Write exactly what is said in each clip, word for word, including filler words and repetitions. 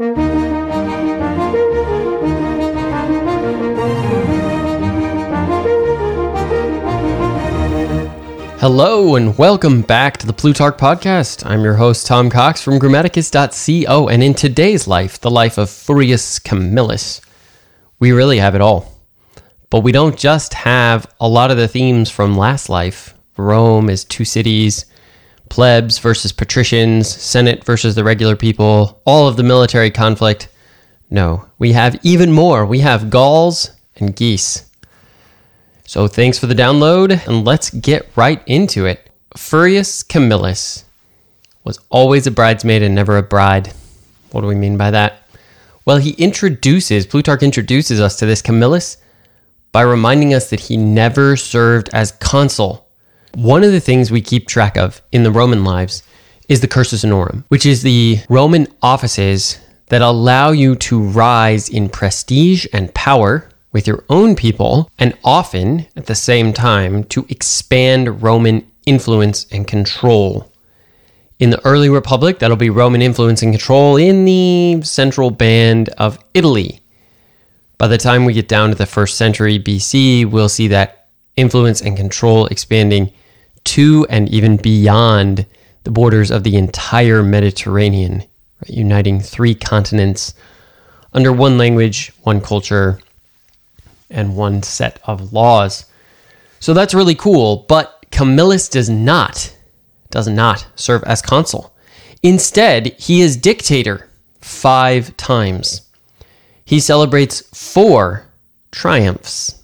Hello and welcome back to the Plutarch Podcast. I'm your host, Tom Cox from Grammaticus dot co, and in today's life, the life of Furius Camillus, we really have it all. But we don't just have a lot of the themes from last life. Rome is two cities, plebs versus patricians, Senate versus the regular people, all of the military conflict. No, we have even more. We have Gauls and geese. So thanks for the download, and let's get right into it. Furius Camillus was always a bridesmaid and never a bride. What do we mean by that? Well, he introduces, Plutarch introduces us to this Camillus by reminding us that he never served as consul. One of the things we keep track of in the Roman lives is the cursus honorum, which is the Roman offices that allow you to rise in prestige and power with your own people, and often, at the same time, to expand Roman influence and control. In the early Republic, that'll be Roman influence and control in the central band of Italy. By the time we get down to the first century B C, we'll see that influence and control expanding to and even beyond the borders of the entire Mediterranean, right? Uniting three continents under one language, one culture, and one set of laws. So that's really cool, but Camillus does not, does not serve as consul. Instead, he is dictator five times. He celebrates four triumphs.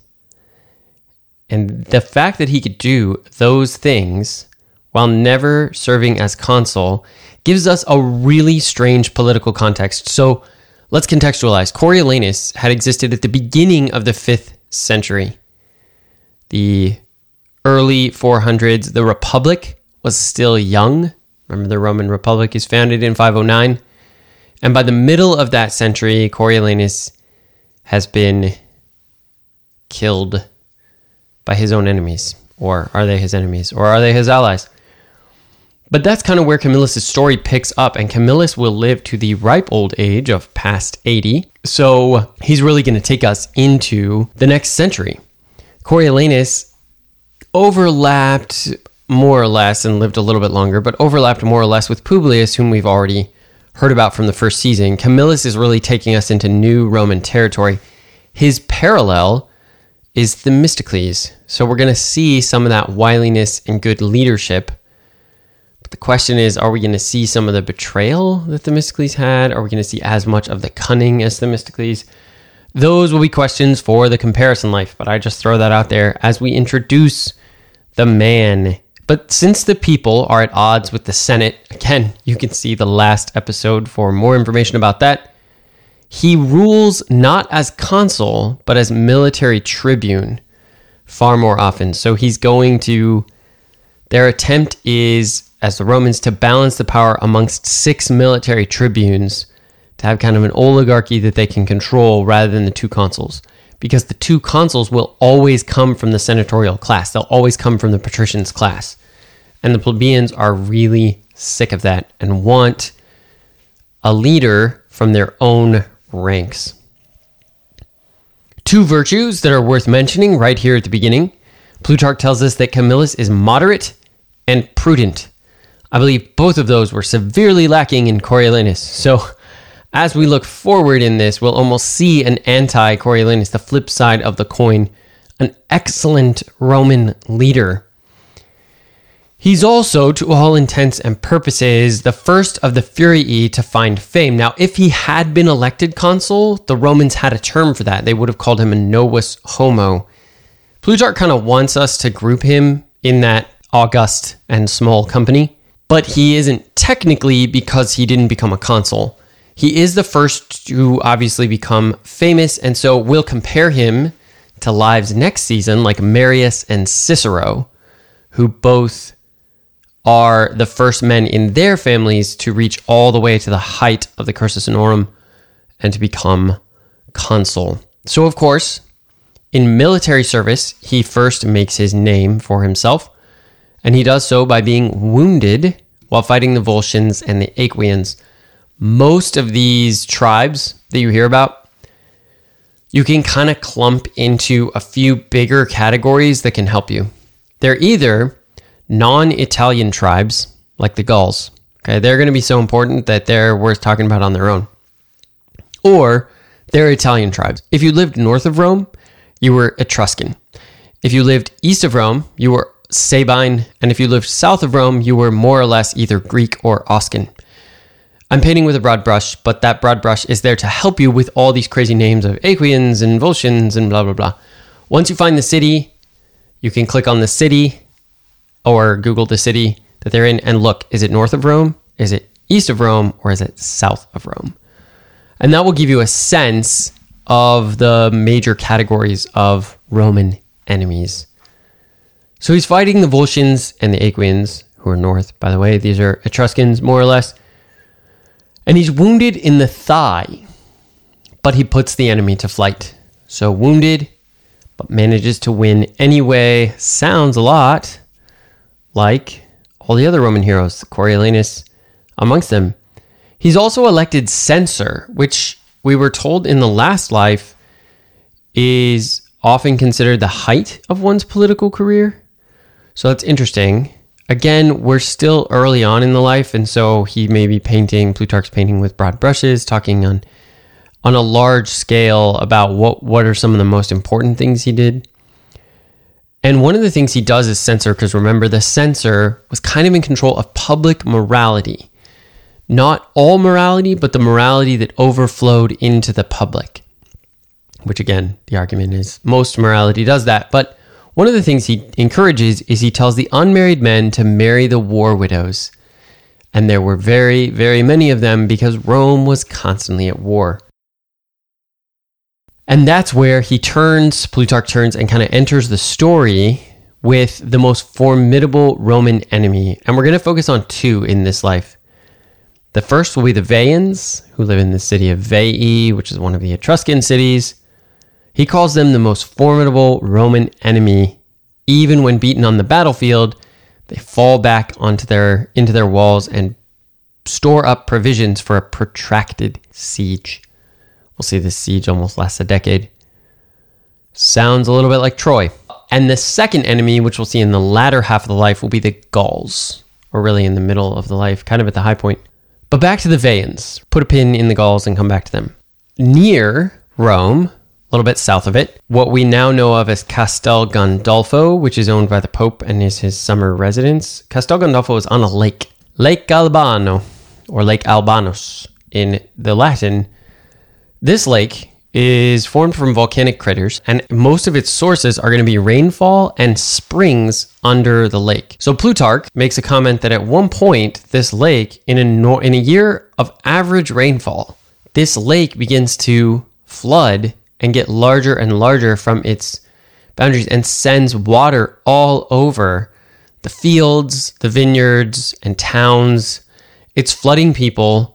And the fact that he could do those things while never serving as consul gives us a really strange political context. So let's contextualize. Coriolanus had existed at the beginning of the fifth century. The early four hundreds, the Republic was still young. Remember, the Roman Republic is founded in five oh nine. And by the middle of that century, Coriolanus has been killed by his own enemies. Or are they his enemies? Or are they his allies? But that's kind of where Camillus' story picks up, and Camillus will live to the ripe old age of past eighty. So he's really going to take us into the next century. Coriolanus overlapped more or less and lived a little bit longer, but overlapped more or less with Publius, whom we've already heard about from the first season. Camillus is really taking us into new Roman territory. His parallel is Themistocles. So we're going to see some of that wiliness and good leadership. The question is, are we going to see some of the betrayal that Themistocles had? Are we going to see as much of the cunning as Themistocles? Those will be questions for the comparison life, but I just throw that out there as we introduce the man. But since the people are at odds with the Senate, again, you can see the last episode for more information about that. He rules not as consul, but as military tribune far more often. So he's going to, their attempt is, as the Romans, to balance the power amongst six military tribunes, to have kind of an oligarchy that they can control rather than the two consuls. Because the two consuls will always come from the senatorial class. They'll always come from the patricians' class. And the plebeians are really sick of that and want a leader from their own ranks. Two virtues that are worth mentioning right here at the beginning. Plutarch tells us that Camillus is moderate and prudent. I believe both of those were severely lacking in Coriolanus. So as we look forward in this, we'll almost see an anti-Coriolanus, the flip side of the coin, an excellent Roman leader. He's also, to all intents and purposes, the first of the Furii to find fame. Now, if he had been elected consul, the Romans had a term for that. They would have called him a novus homo. Plutarch kind of wants us to group him in that august and small company. But he isn't technically, because he didn't become a consul. He is the first to obviously become famous, and so we'll compare him to lives next season like Marius and Cicero, who both are the first men in their families to reach all the way to the height of the cursus honorum and to become consul. So of course, in military service, he first makes his name for himself, and he does so by being wounded while fighting the Volscians and the Aequians. most of these tribes that you hear about, you can kind of clump into a few bigger categories that can help you. They're either non-Italian tribes, like the Gauls. Okay, they're going to be so important that they're worth talking about on their own. Or they're Italian tribes. If you lived north of Rome, you were Etruscan. If you lived east of Rome, you were Sabine. And if you lived south of Rome, you were more or less either Greek or Oscan. I'm painting with a broad brush, but that broad brush is there to help you with all these crazy names of Aequians and Volscians and blah, blah, blah. Once you find the city, you can click on the city or Google the city that they're in and look, is it north of Rome? Is it east of Rome? Or is it south of Rome? And that will give you a sense of the major categories of Roman enemies. So he's fighting the Volscians and the Aequians, who are north, by the way. These are Etruscans, more or less. And he's wounded in the thigh, but he puts the enemy to flight. So wounded, but manages to win anyway. Sounds a lot like all the other Roman heroes, Coriolanus amongst them. He's also elected censor, which we were told in the last life is often considered the height of one's political career. So that's interesting. Again, we're still early on in the life, and so he may be painting, Plutarch's painting with broad brushes, talking on on a large scale about what, what are some of the most important things he did. And one of the things he does is censor, because remember, the censor was kind of in control of public morality. Not all morality, but the morality that overflowed into the public. Which again, the argument is most morality does that. But one of the things he encourages is he tells the unmarried men to marry the war widows. And there were very, very many of them because Rome was constantly at war. And that's where he turns, Plutarch turns and kind of enters the story with the most formidable Roman enemy. And we're going to focus on two in this life. The first will be the Veians, who live in the city of Veii, which is one of the Etruscan cities. He calls them the most formidable Roman enemy. Even when beaten on the battlefield, they fall back onto their into their walls and store up provisions for a protracted siege. We'll see this siege almost lasts a decade. Sounds a little bit like Troy. And the second enemy, which we'll see in the latter half of the life, will be the Gauls, or really in the middle of the life, kind of at the high point. But back to the Veians. Put a pin in the Gauls and come back to them. Near Rome, a little bit south of it, what we now know of as Castel Gandolfo, which is owned by the Pope and is his summer residence. Castel Gandolfo is on a lake, Lake Albano, or Lake Albanus in the Latin. This lake is formed from volcanic craters, and most of its sources are going to be rainfall and springs under the lake. So Plutarch makes a comment that at one point, this lake, in a, no- in a year of average rainfall, this lake begins to flood and get larger and larger from its boundaries and sends water all over the fields, the vineyards, and towns. It's flooding people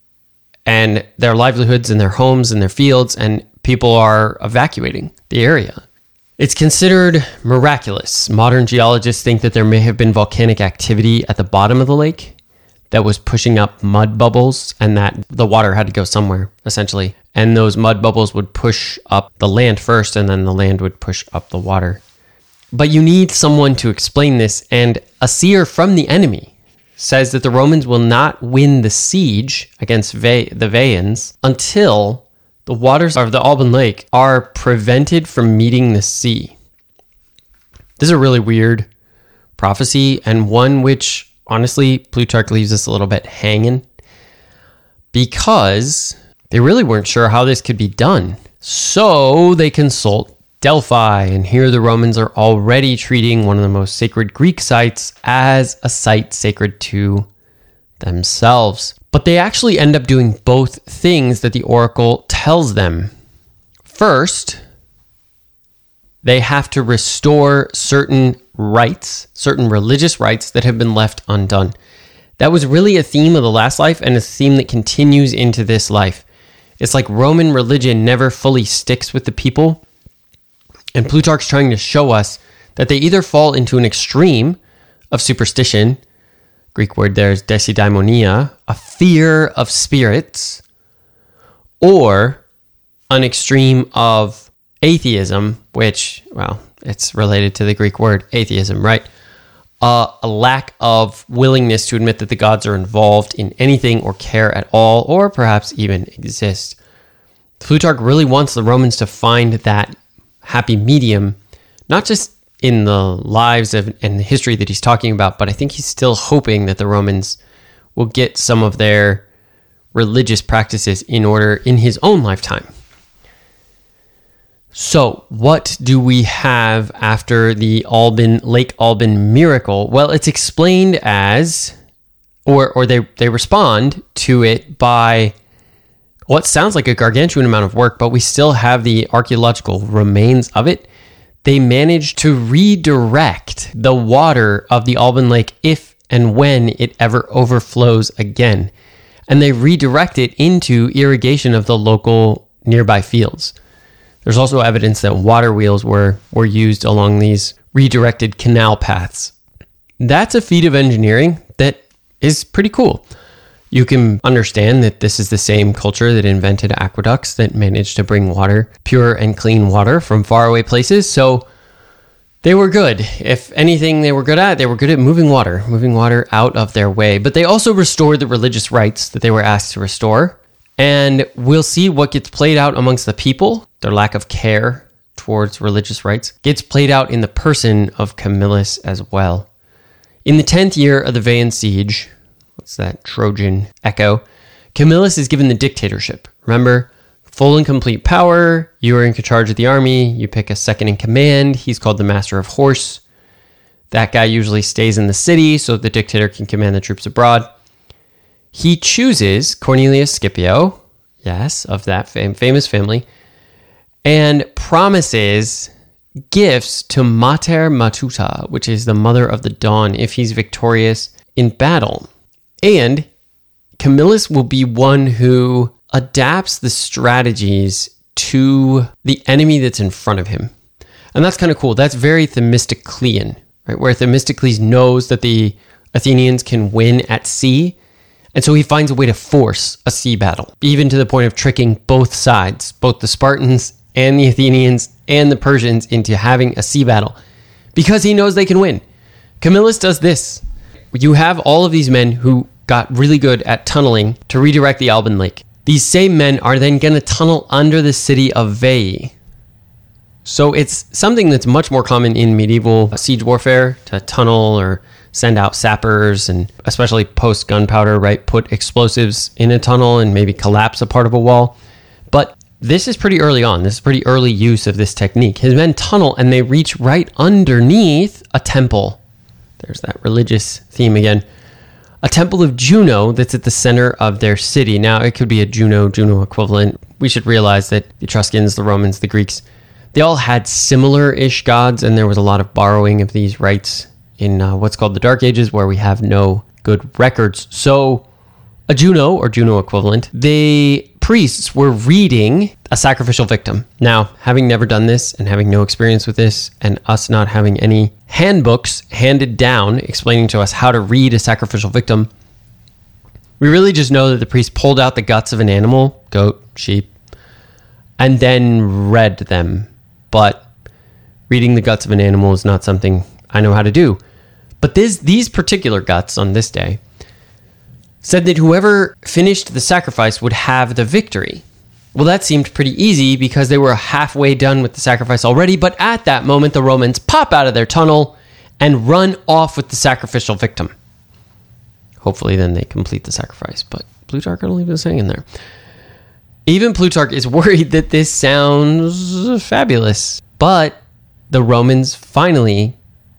and their livelihoods and their homes and their fields, and people are evacuating the area. It's considered miraculous. Modern geologists think that there may have been volcanic activity at the bottom of the lake that was pushing up mud bubbles, and that the water had to go somewhere, essentially. And those mud bubbles would push up the land first, and then the land would push up the water. But you need someone to explain this, and a seer from the enemy says that the Romans will not win the siege against Ve- the Veians until the waters of the Alban Lake are prevented from meeting the sea. This is a really weird prophecy, and one which, honestly, Plutarch leaves us a little bit hanging, because they really weren't sure how this could be done. So they consult Delphi, and here the Romans are already treating one of the most sacred Greek sites as a site sacred to themselves. But they actually end up doing both things that the oracle tells them. First, they have to restore certain rites, certain religious rites that have been left undone. That was really a theme of the last life, and a theme that continues into this life. It's like Roman religion never fully sticks with the people. And Plutarch's trying to show us that they either fall into an extreme of superstition Greek word there is desidaimonia, a fear of spirits, or an extreme of atheism, which, well, it's related to the Greek word atheism, right? Uh, a lack of willingness to admit that the gods are involved in anything or care at all, or perhaps even exist. Plutarch really wants the Romans to find that happy medium, not just in the lives of and the history that he's talking about, but I think he's still hoping that the Romans will get some of their religious practices in order in his own lifetime. So, what do we have after the Alban, Lake Alban miracle? Well, it's explained as, or or they, they respond to it by what sounds like a gargantuan amount of work, but we still have the archaeological remains of it. They managed to redirect the water of the Alban Lake if and when it ever overflows again. And they redirect it into irrigation of the local nearby fields. There's also evidence that water wheels were, were used along these redirected canal paths. That's a feat of engineering that is pretty cool. You can understand that this is the same culture that invented aqueducts that managed to bring water, pure and clean water from faraway places. So they were good. If anything they were good at, they were good at moving water, moving water out of their way. But they also restored the religious rights that they were asked to restore. And we'll see what gets played out amongst the people. Their lack of care towards religious rights gets played out in the person of Camillus as well. In the tenth year of the Vean siege, what's that Trojan echo, Camillus is given the dictatorship. Remember, full and complete power. You are in charge of the army. You pick a second in command. He's called the master of horse. That guy usually stays in the city so the dictator can command the troops abroad. He chooses Cornelius Scipio, yes, of that fam- famous family, and promises gifts to Mater Matuta, which is the mother of the dawn, if he's victorious in battle. And Camillus will be one who adapts the strategies to the enemy that's in front of him. And that's kind of cool. That's very Themistoclean, right? Where Themistocles knows that the Athenians can win at sea. And so he finds a way to force a sea battle, even to the point of tricking both sides, both the Spartans and the Athenians and the Persians, into having a sea battle because he knows they can win. Camillus does this. You have all of these men who got really good at tunneling to redirect the Alban Lake. These same men are then going to tunnel under the city of Veii. So it's something that's much more common in medieval siege warfare to tunnel or send out sappers, and especially post gunpowder, right? Put explosives in a tunnel and maybe collapse a part of a wall. But this is pretty early on. This is pretty early use of this technique. His men tunnel and they reach right underneath a temple. There's that religious theme again. A temple of Juno that's at the center of their city. Now, it could be a Juno, Juno equivalent. We should realize that the Etruscans, the Romans, the Greeks, they all had similar-ish gods, and there was a lot of borrowing of these rites in uh, what's called the Dark Ages, where we have no good records. So a Juno or Juno equivalent, the priests were reading a sacrificial victim. Now, having never done this and having no experience with this, and us not having any handbooks handed down explaining to us how to read a sacrificial victim, we really just know that the priest pulled out the guts of an animal, goat, sheep, and then read them. But reading the guts of an animal is not something I know how to do. But this, these particular guts on this day said that whoever finished the sacrifice would have the victory. Well, that seemed pretty easy because they were halfway done with the sacrifice already, but at that moment, the Romans pop out of their tunnel and run off with the sacrificial victim. Hopefully then they complete the sacrifice, but Plutarch will leave this hanging there. Even Plutarch is worried that this sounds fabulous, but the Romans finally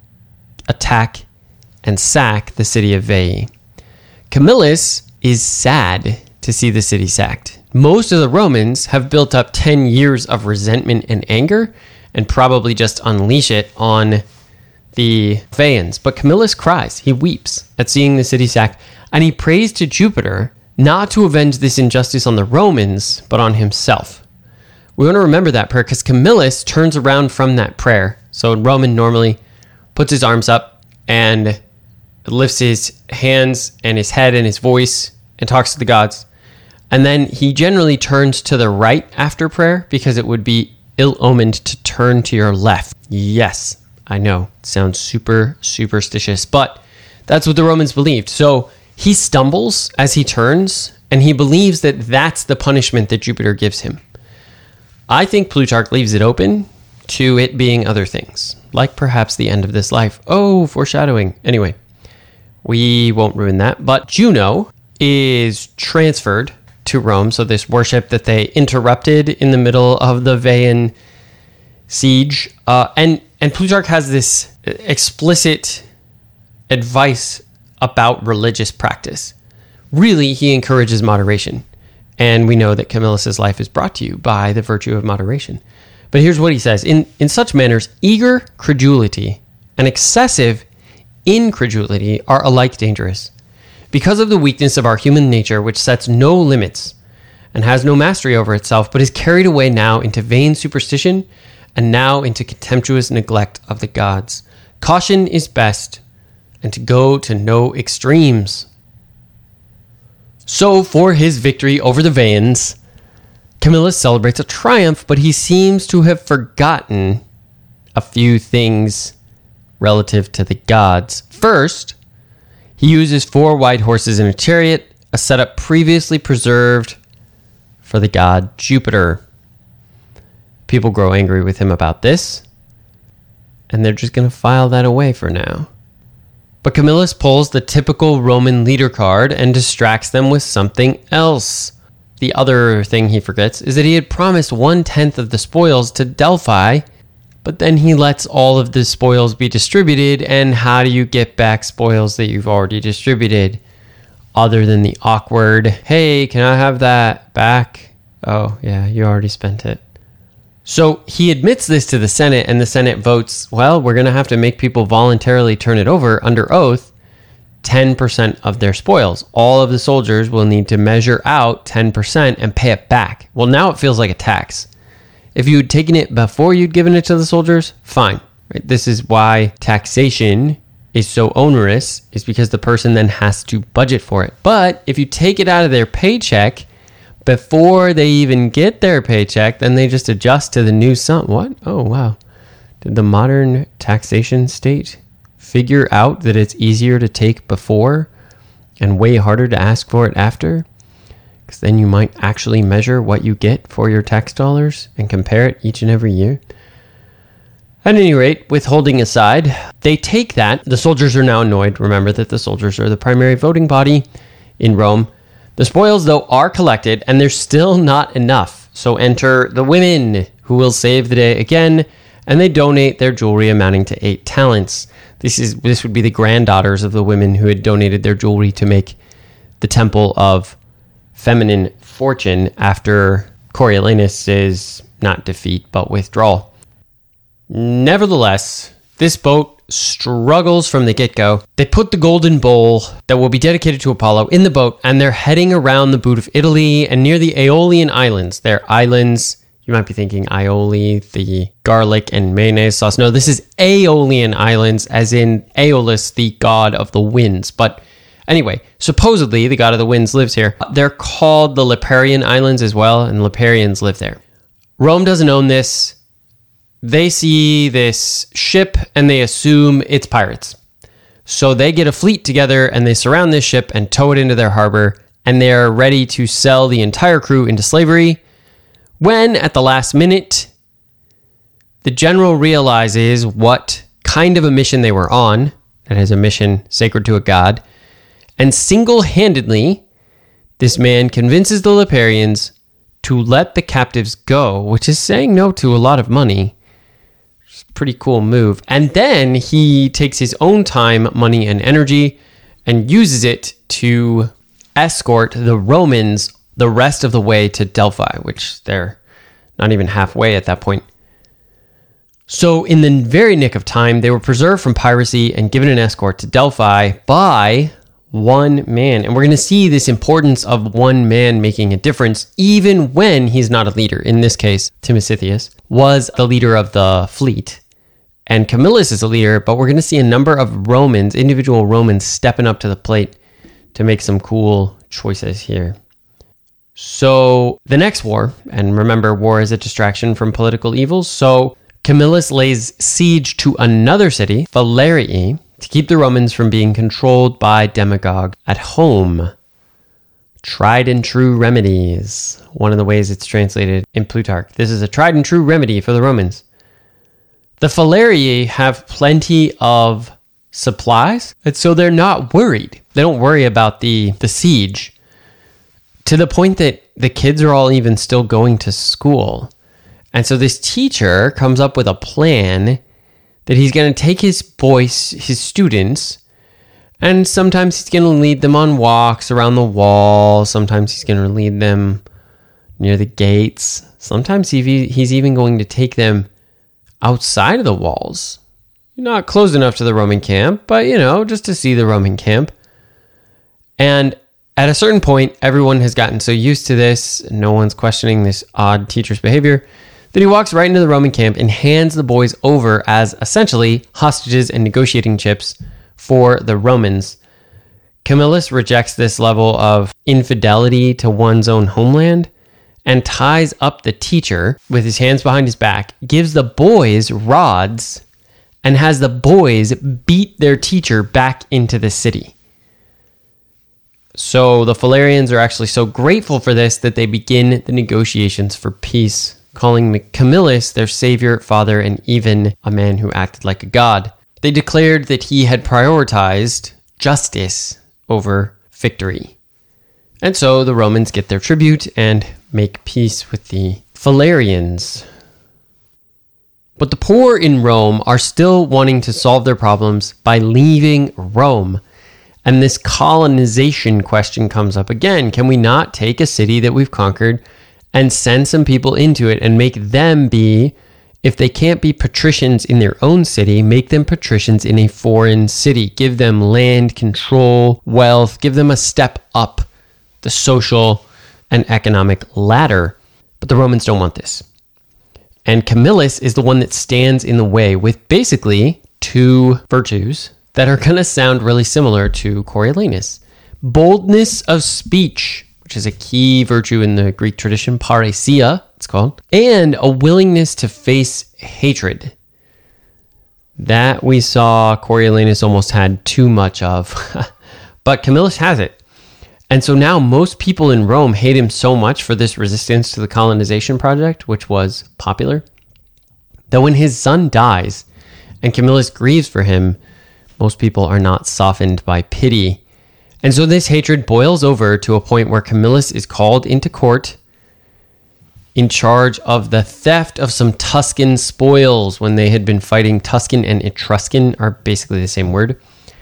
attack and sack the city of Veii. Camillus is sad to see the city sacked. Most of the Romans have built up ten years of resentment and anger and probably just unleash it on the Veians. But Camillus cries, he weeps at seeing the city sacked, and he prays to Jupiter not to avenge this injustice on the Romans, but on himself. We want to remember that prayer because Camillus turns around from that prayer. So in Roman normally puts his arms up and lifts his hands and his head and his voice and talks to the gods. And then he generally turns to the right after prayer because it would be ill-omened to turn to your left. Yes, I know. It sounds super superstitious, but that's what the Romans believed. So he stumbles as he turns, and he believes that that's the punishment that Jupiter gives him. I think Plutarch leaves it open to it being other things, like perhaps the end of this life. Oh, foreshadowing. Anyway, we won't ruin that. But Juno is transferred to Rome. So this worship that they interrupted in the middle of the Vean siege. Uh, and, and Plutarch has this explicit advice about religious practice. Really, he encourages moderation. And we know that Camillus' life is brought to you by the virtue of moderation. But here's what he says. In, in such manners, eager credulity and excessive incredulity are alike dangerous. Because of the weakness of our human nature, which sets no limits and has no mastery over itself, but is carried away now into vain superstition and now into contemptuous neglect of the gods. Caution is best, and to go to no extremes. So, for his victory over the Veans, Camillus celebrates a triumph, but he seems to have forgotten a few things relative to the gods. First, he uses four white horses in a chariot, a setup previously preserved for the god Jupiter. People grow angry with him about this, and they're just going to file that away for now. But Camillus pulls the typical Roman leader card and distracts them with something else. The other thing he forgets is that he had promised one-tenth of the spoils to Delphi, but then he lets all of the spoils be distributed, and how do you get back spoils that you've already distributed? Other than the awkward, hey, can I have that back? Oh, yeah, you already spent it. So he admits this to the Senate, and the Senate votes, well, we're going to have to make people voluntarily turn it over under oath, ten percent of their spoils. All of the soldiers will need to measure out ten percent and pay it back. Well, now it feels like a tax. If you'd taken it before you'd given it to the soldiers, fine. Right? This is why taxation is so onerous, is because the person then has to budget for it. But if you take it out of their paycheck before they even get their paycheck, then they just adjust to the new sum. What? Oh, wow. Did the modern taxation state figure out that it's easier to take before and way harder to ask for it after? Because then you might actually measure what you get for your tax dollars and compare it each and every year. At any rate, withholding aside, they take that. The soldiers are now annoyed. Remember that the soldiers are the primary voting body in Rome. The spoils, though, are collected, and there's still not enough. So enter the women, who will save the day again, and they donate their jewelry amounting to eight talents. This is this would be the granddaughters of the women who had donated their jewelry to make the temple of feminine fortune after Coriolanus' not defeat, but withdrawal. Nevertheless, this boat struggles from the get-go. They put the golden bowl that will be dedicated to Apollo in the boat, and they're heading around the boot of Italy and near the Aeolian Islands. They're islands. You might be thinking aioli, the garlic and mayonnaise sauce. No, this is Aeolian Islands, as in Aeolus, the god of the winds. But anyway, supposedly the god of the winds lives here. They're called the Liparian Islands as well, and Liparians live there. Rome doesn't own this. They see this ship and they assume it's pirates. So they get a fleet together and they surround this ship and tow it into their harbor, and they're ready to sell the entire crew into slavery. When, at the last minute, the general realizes what kind of a mission they were on, that is a mission sacred to a god, and single-handedly, this man convinces the Liparians to let the captives go, which is saying no to a lot of money. Pretty cool move. And then he takes his own time, money, and energy and uses it to escort the Romans the rest of the way to Delphi, which they're not even halfway at that point. So in the very nick of time, they were preserved from piracy and given an escort to Delphi by one man. And we're going to see this importance of one man making a difference, even when he's not a leader. In this case, Timesitheus was the leader of the fleet, and Camillus is a leader, but we're going to see a number of Romans, individual Romans, stepping up to the plate to make some cool choices here. So the next war, and remember, war is a distraction from political evils. So Camillus lays siege to another city, Falerii, to keep the Romans from being controlled by demagogue at home. Tried and true remedies, one of the ways it's translated in Plutarch. This is a tried and true remedy for the Romans. The Falerii have plenty of supplies, and so they're not worried. They don't worry about the, the siege, to the point that the kids are all even still going to school. And so this teacher comes up with a plan that he's going to take his boys, his students, and sometimes he's going to lead them on walks around the wall. Sometimes he's going to lead them near the gates. Sometimes he, he's even going to take them outside of the walls. Not close enough to the Roman camp, but, you know, just to see the Roman camp. And at a certain point, everyone has gotten so used to this, no one's questioning this odd teacher's behavior, that he walks right into the Roman camp and hands the boys over as essentially hostages and negotiating chips for the Romans. Camillus rejects this level of infidelity to one's own homeland and ties up the teacher with his hands behind his back, gives the boys rods, and has the boys beat their teacher back into the city. So the Falerians are actually so grateful for this that they begin the negotiations for peace, calling Camillus their savior, father, and even a man who acted like a god. They declared that he had prioritized justice over victory. And so the Romans get their tribute and make peace with the Falerians. But the poor in Rome are still wanting to solve their problems by leaving Rome. And this colonization question comes up again. Can we not take a city that we've conquered and send some people into it and make them be, if they can't be patricians in their own city, make them patricians in a foreign city. Give them land, control, wealth, give them a step up the social and economic ladder. But the Romans don't want this. And Camillus is the one that stands in the way with basically two virtues that are going to sound really similar to Coriolanus. Boldness of speech, which is a key virtue in the Greek tradition, parrhesia, it's called, and a willingness to face hatred. That we saw Coriolanus almost had too much of, but Camillus has it. And so now most people in Rome hate him so much for this resistance to the colonization project, which was popular, that when his son dies and Camillus grieves for him, most people are not softened by pity. And so this hatred boils over to a point where Camillus is called into court in charge of the theft of some Tuscan spoils when they had been fighting. Tuscan and Etruscan are basically the same word.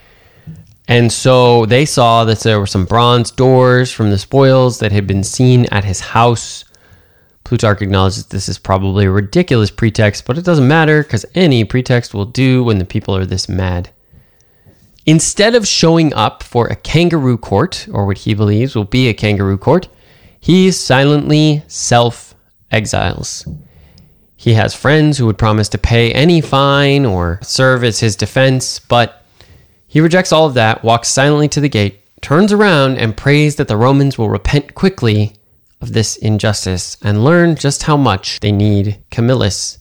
And so they saw that there were some bronze doors from the spoils that had been seen at his house. Plutarch acknowledges this is probably a ridiculous pretext, but it doesn't matter because any pretext will do when the people are this mad. Instead of showing up for a kangaroo court, or what he believes will be a kangaroo court, he silently self-exiles. He has friends who would promise to pay any fine or serve as his defense, but he rejects all of that, walks silently to the gate, turns around, and prays that the Romans will repent quickly of this injustice and learn just how much they need Camillus.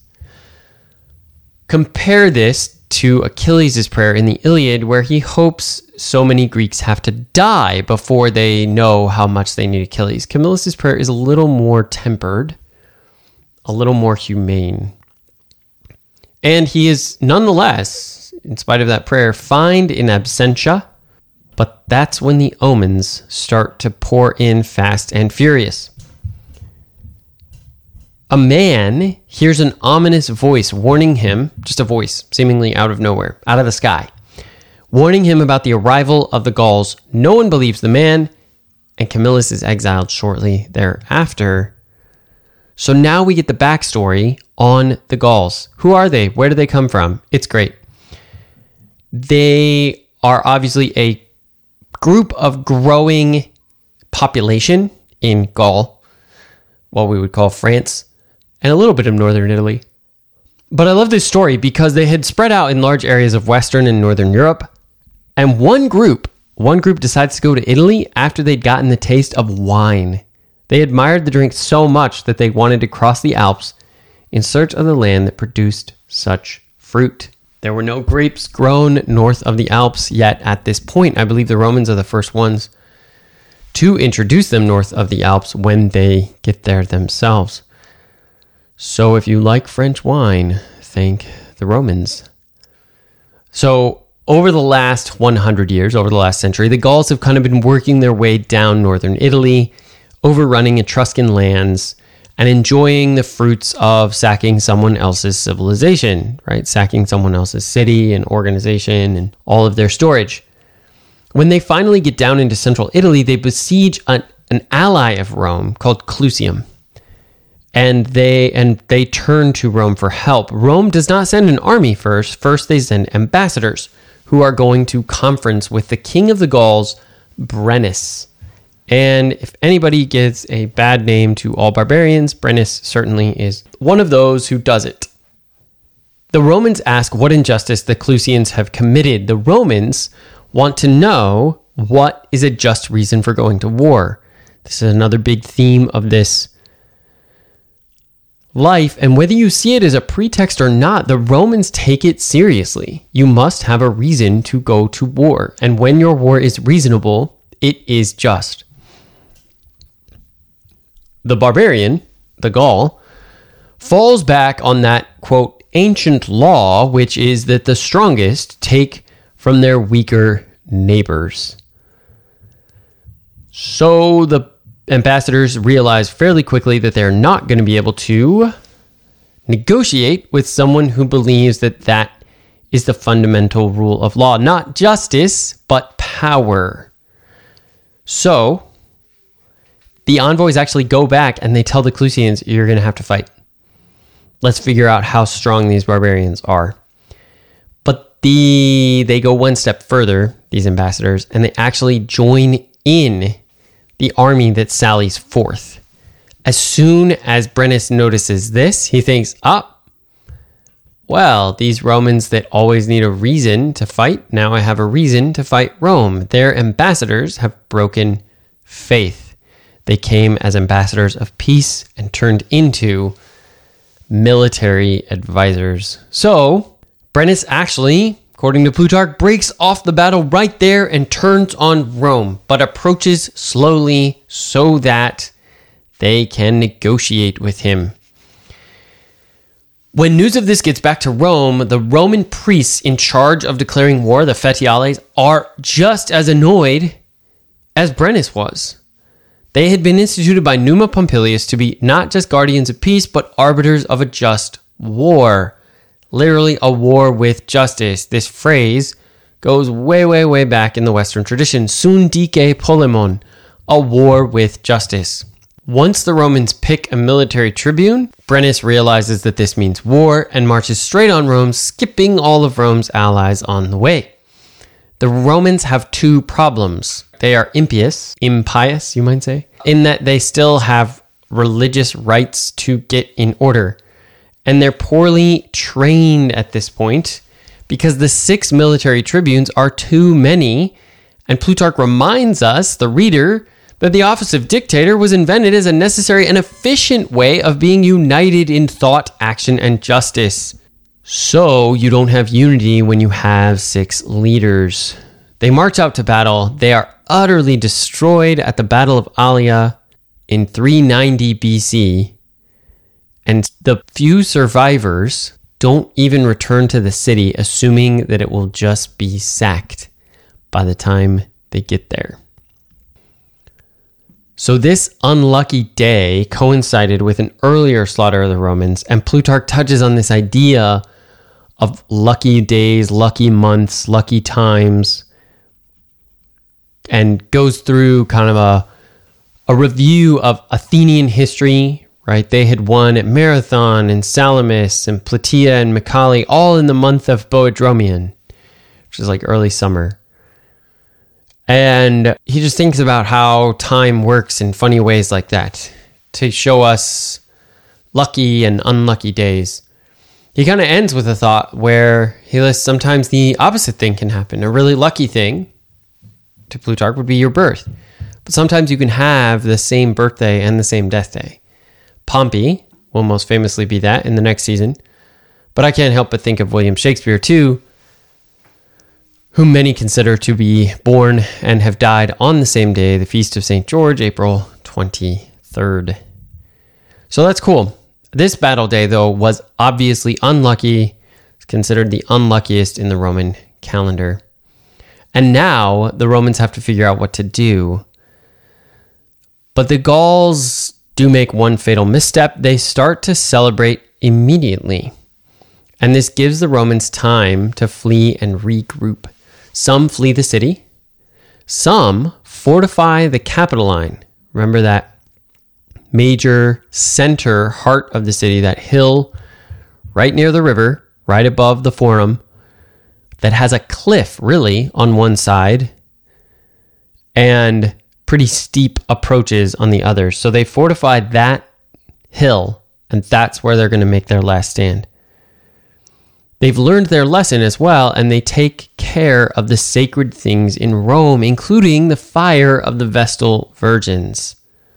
Compare this to Achilles' prayer in the Iliad, where he hopes so many Greeks have to die before they know how much they need Achilles. Camillus' prayer is a little more tempered, a little more humane. And he is nonetheless, in spite of that prayer, fined in absentia, but that's when the omens start to pour in fast and furious. A man hears an ominous voice warning him, just a voice, seemingly out of nowhere, out of the sky, warning him about the arrival of the Gauls. No one believes the man, and Camillus is exiled shortly thereafter. So now we get the backstory on the Gauls. Who are they? Where do they come from? It's great. They are obviously a group of growing population in Gaul, what we would call France, and a little bit of northern Italy. But I love this story because they had spread out in large areas of Western and Northern Europe. And one group, one group decides to go to Italy after they'd gotten the taste of wine. They admired the drink so much that they wanted to cross the Alps in search of the land that produced such fruit. There were no grapes grown north of the Alps yet at this point. I believe the Romans are the first ones to introduce them north of the Alps when they get there themselves. So if you like French wine, thank the Romans. So over the last one hundred years, over the last century, the Gauls have kind of been working their way down northern Italy, overrunning Etruscan lands, and enjoying the fruits of sacking someone else's civilization, right? Sacking someone else's city and organization and all of their storage. When they finally get down into central Italy, they besiege an, an ally of Rome called Clusium. And they and they turn to Rome for help. Rome does not send an army first. First, they send ambassadors who are going to conference with the king of the Gauls, Brennus. And if anybody gives a bad name to all barbarians, Brennus certainly is one of those who does it. The Romans ask what injustice the Clusians have committed. The Romans want to know what is a just reason for going to war. This is another big theme of this life, and whether you see it as a pretext or not, the Romans take it seriously. You must have a reason to go to war, and when your war is reasonable, it is just. The barbarian, the Gaul, falls back on that, quote, ancient law, which is that the strongest take from their weaker neighbors. So the ambassadors realize fairly quickly that they're not going to be able to negotiate with someone who believes that that is the fundamental rule of law. Not justice, but power. So the envoys actually go back and they tell the Clusians, you're going to have to fight. Let's figure out how strong these barbarians are. But the they go one step further, these ambassadors, and they actually join in the army that sallies forth. As soon as Brennus notices this, he thinks, ah, well, these Romans that always need a reason to fight, now I have a reason to fight Rome. Their ambassadors have broken faith. They came as ambassadors of peace and turned into military advisors. So, Brennus actually, according to Plutarch, breaks off the battle right there and turns on Rome, but approaches slowly so that they can negotiate with him. When news of this gets back to Rome, the Roman priests in charge of declaring war, the Fetiales, are just as annoyed as Brennus was. They had been instituted by Numa Pompilius to be not just guardians of peace, but arbiters of a just war. Literally a war with justice. This phrase goes way, way, way back in the Western tradition. Sun dike polemon, a war with justice. Once the Romans pick a military tribune, Brennus realizes that this means war and marches straight on Rome, skipping all of Rome's allies on the way. The Romans have two problems. They are impious, impious, you might say, in that they still have religious rites to get in order. And they're poorly trained at this point because the six military tribunes are too many. And Plutarch reminds us, the reader, that the office of dictator was invented as a necessary and efficient way of being united in thought, action, and justice. So you don't have unity when you have six leaders. They march out to battle. They are utterly destroyed at the Battle of Allia in three ninety B C. And the few survivors don't even return to the city, assuming that it will just be sacked by the time they get there. So this unlucky day coincided with an earlier slaughter of the Romans, and Plutarch touches on this idea of lucky days, lucky months, lucky times, and goes through kind of a, a review of Athenian history, right? They had won at Marathon and Salamis and Plataea and Mycale, all in the month of Boedromion, which is like early summer. And he just thinks about how time works in funny ways like that to show us lucky and unlucky days. he kind of ends with a thought where he lists sometimes the opposite thing can happen. A really lucky thing to Plutarch would be your birth. But sometimes you can have the same birthday and the same death day. Pompey will most famously be that in the next season. But I can't help but think of William Shakespeare too, whom many consider to be born and have died on the same day, the Feast of Saint George, April twenty-third. So that's cool. This battle day, though, was obviously unlucky. It's considered the unluckiest in the Roman calendar. And now the Romans have to figure out what to do. But the Gauls do make one fatal misstep. They start to celebrate immediately. And this gives the Romans time to flee and regroup. Some flee the city. Some fortify the Capitoline. Remember that major center heart of the city, that hill right near the river, right above the Forum, that has a cliff really on one side and pretty steep approaches on the other. So they fortified that hill, and that's where they're going to make their last stand. They've learned their lesson as well, and they take care of the sacred things in Rome, including the fire of the Vestal Virgins.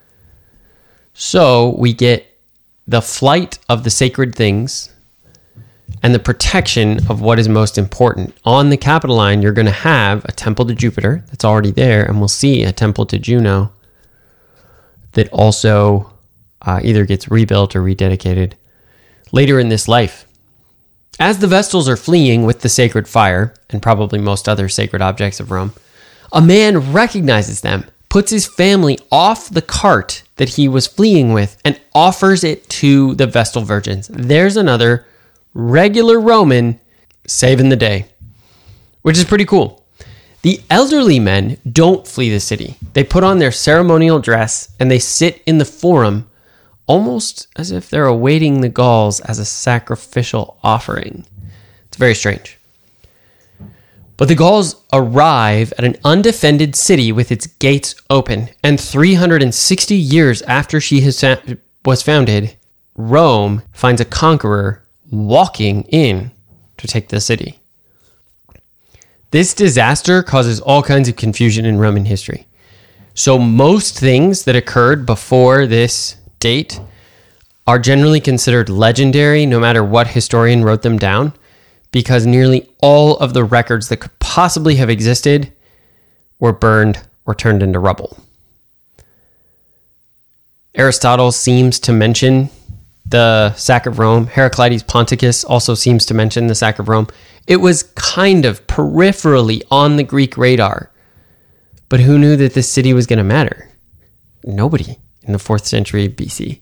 So we get the flight of the sacred things and the protection of what is most important. On the Capitoline, you're going to have a temple to Jupiter that's already there, and we'll see a temple to Juno that also uh, either gets rebuilt or rededicated later in this life. As the Vestals are fleeing with the sacred fire, and probably most other sacred objects of Rome, a man recognizes them, puts his family off the cart that he was fleeing with, and offers it to the Vestal Virgins. There's another regular Roman saving the day, which is pretty cool. The elderly men don't flee the city. They put on their ceremonial dress and they sit in the Forum, almost as if they're awaiting the Gauls as a sacrificial offering. It's very strange. But the Gauls arrive at an undefended city with its gates open, and three hundred sixty years after she has, was founded, Rome finds a conqueror walking in to take the city. This disaster causes all kinds of confusion in Roman history. So most things that occurred before this date are generally considered legendary, no matter what historian wrote them down, because nearly all of the records that could possibly have existed were burned or turned into rubble. Aristotle seems to mention the sack of Rome. Heraclides Ponticus also seems to mention the sack of Rome. It was kind of peripherally on the Greek radar. But who knew that this city was going to matter? Nobody in the fourth century B C.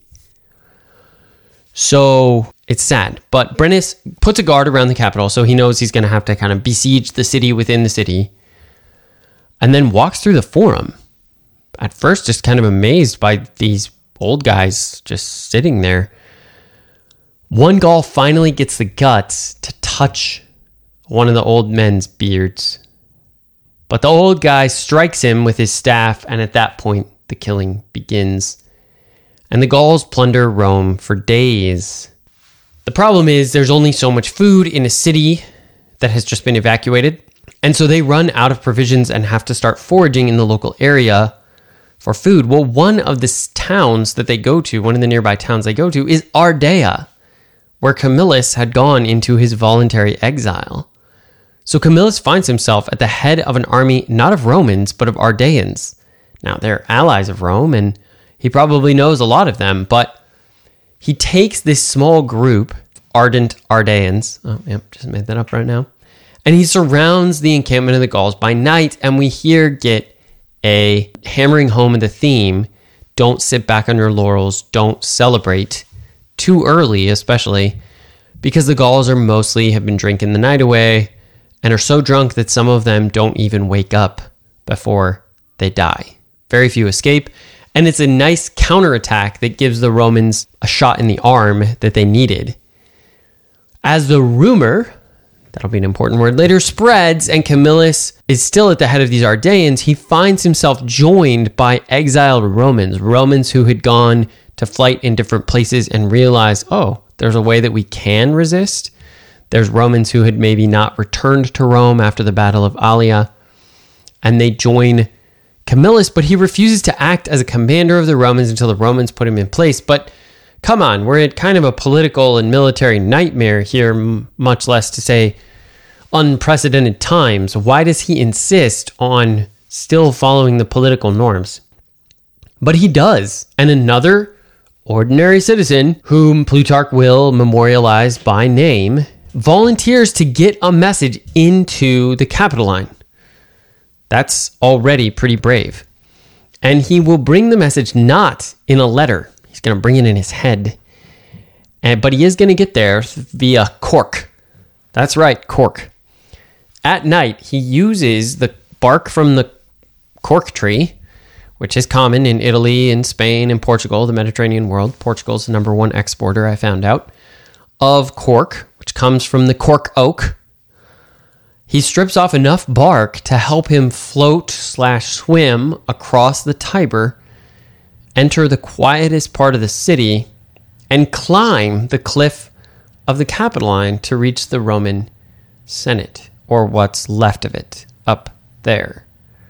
So it's sad. But Brennus puts a guard around the capital, so he knows he's going to have to kind of besiege the city within the city, and then walks through the Forum. At first, just kind of amazed by these old guys just sitting there. One Gaul finally gets the guts to touch one of the old men's beards. But the old guy strikes him with his staff, and at that point, the killing begins. And the Gauls plunder Rome for days. The problem is there's only so much food in a city that has just been evacuated. And so they run out of provisions and have to start foraging in the local area for food. Well, one of the towns that they go to, one of the nearby towns they go to, is Ardea, where Camillus had gone into his voluntary exile. So Camillus finds himself at the head of an army, not of Romans, but of Ardeans. Now, they're allies of Rome, and he probably knows a lot of them, but he takes this small group, ardent Ardeans, oh, yep, just made that up right now, and he surrounds the encampment of the Gauls by night, and we here get a hammering home of the theme, don't sit back on your laurels, don't celebrate too early, especially, because the Gauls are mostly have been drinking the night away, and are so drunk that some of them don't even wake up before they die. Very few escape, and it's a nice counterattack that gives the Romans a shot in the arm that they needed. As the rumor, that'll be an important word later, spreads, and Camillus is still at the head of these Ardeans, he finds himself joined by exiled Romans, Romans who had gone to fight in different places and realize, oh, there's a way that we can resist. There's Romans who had maybe not returned to Rome after the Battle of Allia, and they join Camillus, but he refuses to act as a commander of the Romans until the Romans put him in place. But come on, we're at kind of a political and military nightmare here, m- much less to say unprecedented times. Why does he insist on still following the political norms? But he does, and another ordinary citizen, whom Plutarch will memorialize by name, volunteers to get a message into the Capitoline. That's already pretty brave. And he will bring the message not in a letter. He's going to bring it in his head. And, but he is going to get there via cork. That's right, cork. At night, he uses the bark from the cork tree, which is common in Italy and Spain and Portugal, the Mediterranean world. Portugal's the number one exporter, I found out, of cork, which comes from the cork oak. He strips off enough bark to help him float slash swim across the Tiber, enter the quietest part of the city, and climb the cliff of the Capitoline to reach the Roman Senate, or what's left of it, up there.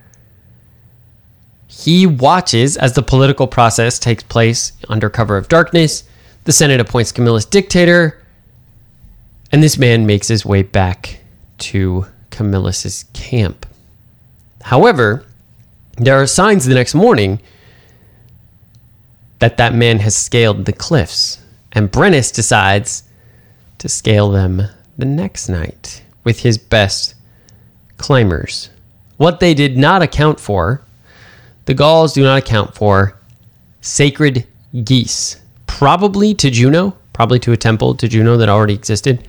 He watches as the political process takes place under cover of darkness. The Senate appoints Camillus dictator, and this man makes his way back to Camillus's camp. However, there are signs the next morning that that man has scaled the cliffs, and Brennus decides to scale them the next night with his best climbers. What they did not account for, the Gauls do not account for, sacred geese, probably to Juno, probably to a temple to Juno that already existed.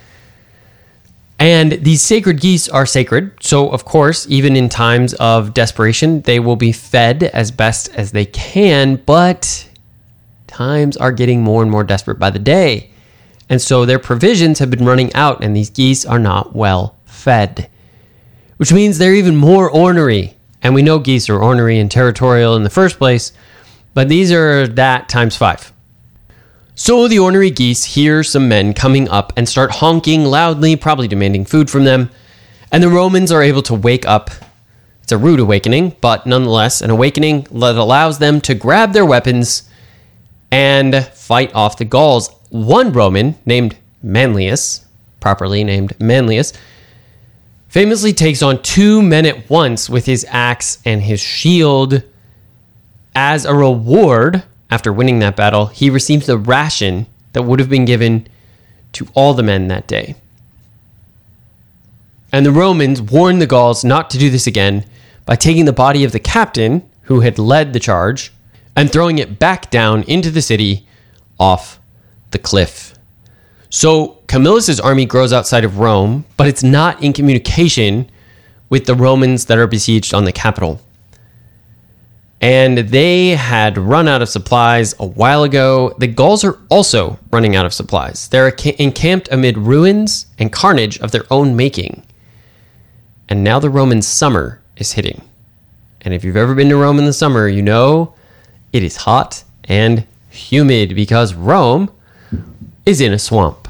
And these sacred geese are sacred, so of course, even in times of desperation, they will be fed as best as they can, but times are getting more and more desperate by the day. And so their provisions have been running out, and these geese are not well fed, which means they're even more ornery. And we know geese are ornery and territorial in the first place, but these are that times five. So the ornery geese hear some men coming up and start honking loudly, probably demanding food from them. And the Romans are able to wake up. It's a rude awakening, but nonetheless an awakening that allows them to grab their weapons and fight off the Gauls. One Roman named Manlius, properly named Manlius, famously takes on two men at once with his axe and his shield. As a reward, after winning that battle, he receives the ration that would have been given to all the men that day. And the Romans warned the Gauls not to do this again by taking the body of the captain who had led the charge and throwing it back down into the city off the cliff. So Camillus' army grows outside of Rome, but it's not in communication with the Romans that are besieged on the capital. And they had run out of supplies a while ago. The Gauls are also running out of supplies. They're encamped amid ruins and carnage of their own making. And now the Roman summer is hitting. And if you've ever been to Rome in the summer, you know it is hot and humid because Rome is in a swamp.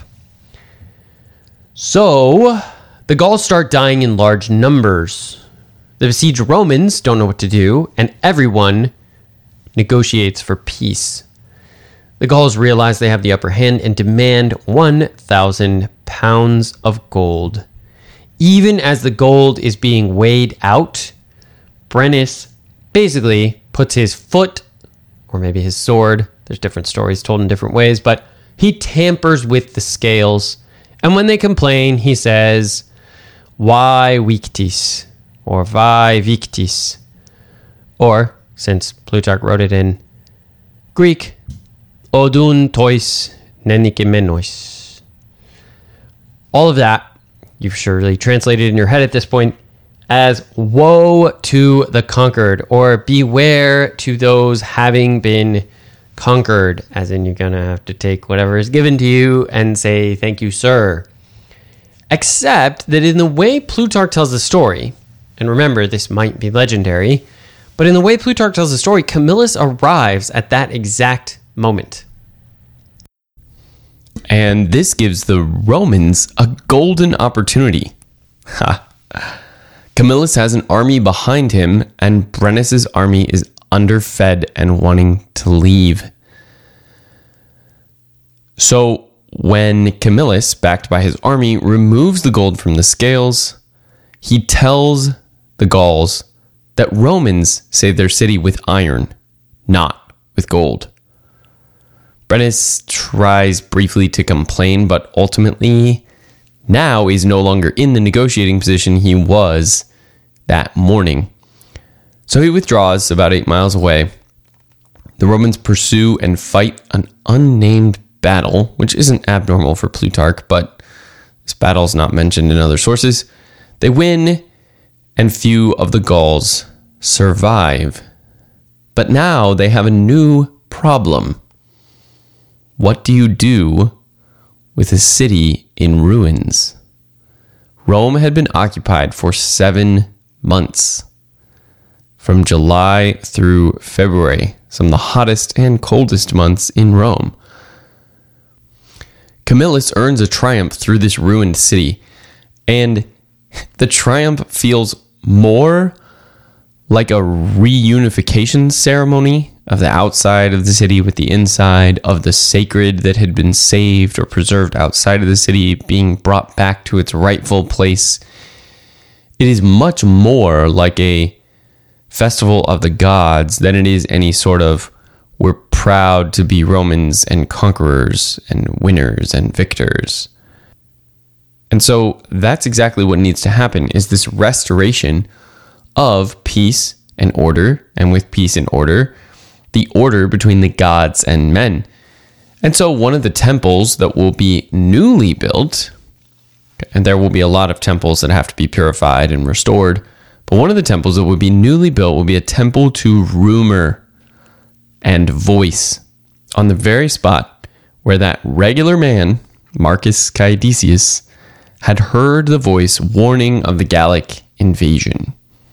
So the Gauls start dying in large numbers. The besieged Romans don't know what to do, and everyone negotiates for peace. The Gauls realize they have the upper hand and demand one thousand pounds of gold. Even as the gold is being weighed out, Brennus basically puts his foot, or maybe his sword, there's different stories told in different ways, but he tampers with the scales, and when they complain, he says, "Why victis?" or "Vae victis," or, since Plutarch wrote it in Greek, "Odun tois nenikemenos." All of that, you've surely translated in your head at this point, as "woe to the conquered," or "beware to those having been conquered," as in you're gonna have to take whatever is given to you and say, "Thank you, sir." Except that in the way Plutarch tells the story, and remember, this might be legendary, but in the way Plutarch tells the story, Camillus arrives at that exact moment. And this gives the Romans a golden opportunity. Ha. Camillus has an army behind him, and Brennus' army is underfed and wanting to leave. So when Camillus, backed by his army, removes the gold from the scales, he tells the Gauls that Romans save their city with iron, not with gold. Brennus tries briefly to complain, but ultimately now is no longer in the negotiating position he was that morning. So he withdraws about eight miles away. The Romans pursue and fight an unnamed battle, which isn't abnormal for Plutarch, but this battle is not mentioned in other sources. They win, and few of the Gauls survive. But now they have a new problem. What do you do with a city in ruins? Rome had been occupied for seven months, from July through February, some of the hottest and coldest months in Rome. Camillus earns a triumph through this ruined city, and the triumph feels more like a reunification ceremony of the outside of the city with the inside, of the sacred that had been saved or preserved outside of the city being brought back to its rightful place. It is much more like a festival of the gods than it is any sort of we're proud to be Romans and conquerors and winners and victors. And so that's exactly what needs to happen, is this restoration of peace and order, and with peace and order, the order between the gods and men. And so one of the temples that will be newly built, and there will be a lot of temples that have to be purified and restored, but one of the temples that will be newly built will be a temple to rumor and voice, on the very spot where that regular man, Marcus Caedicius, had heard the voice warning of the Gallic invasion.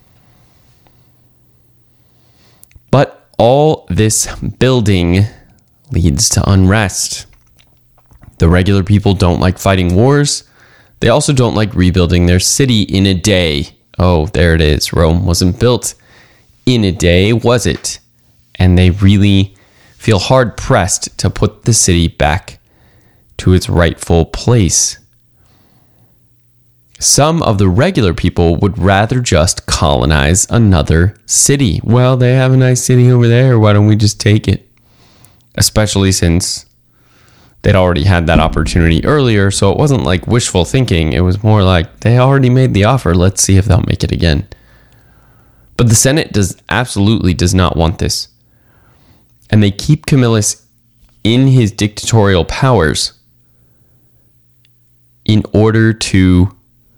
But all this building leads to unrest. The regular people don't like fighting wars. They also don't like rebuilding their city in a day. Oh, there it is. Rome wasn't built in a day, was it? And they really feel hard pressed to put the city back to its rightful place. Some of the regular people would rather just colonize another city. Well, they have a nice city over there. Why don't we just take it? Especially since they'd already had that opportunity earlier. So it wasn't like wishful thinking. It was more like they already made the offer. Let's see if they'll make it again. But the Senate does absolutely does not want this. And they keep Camillus in his dictatorial powers in order to,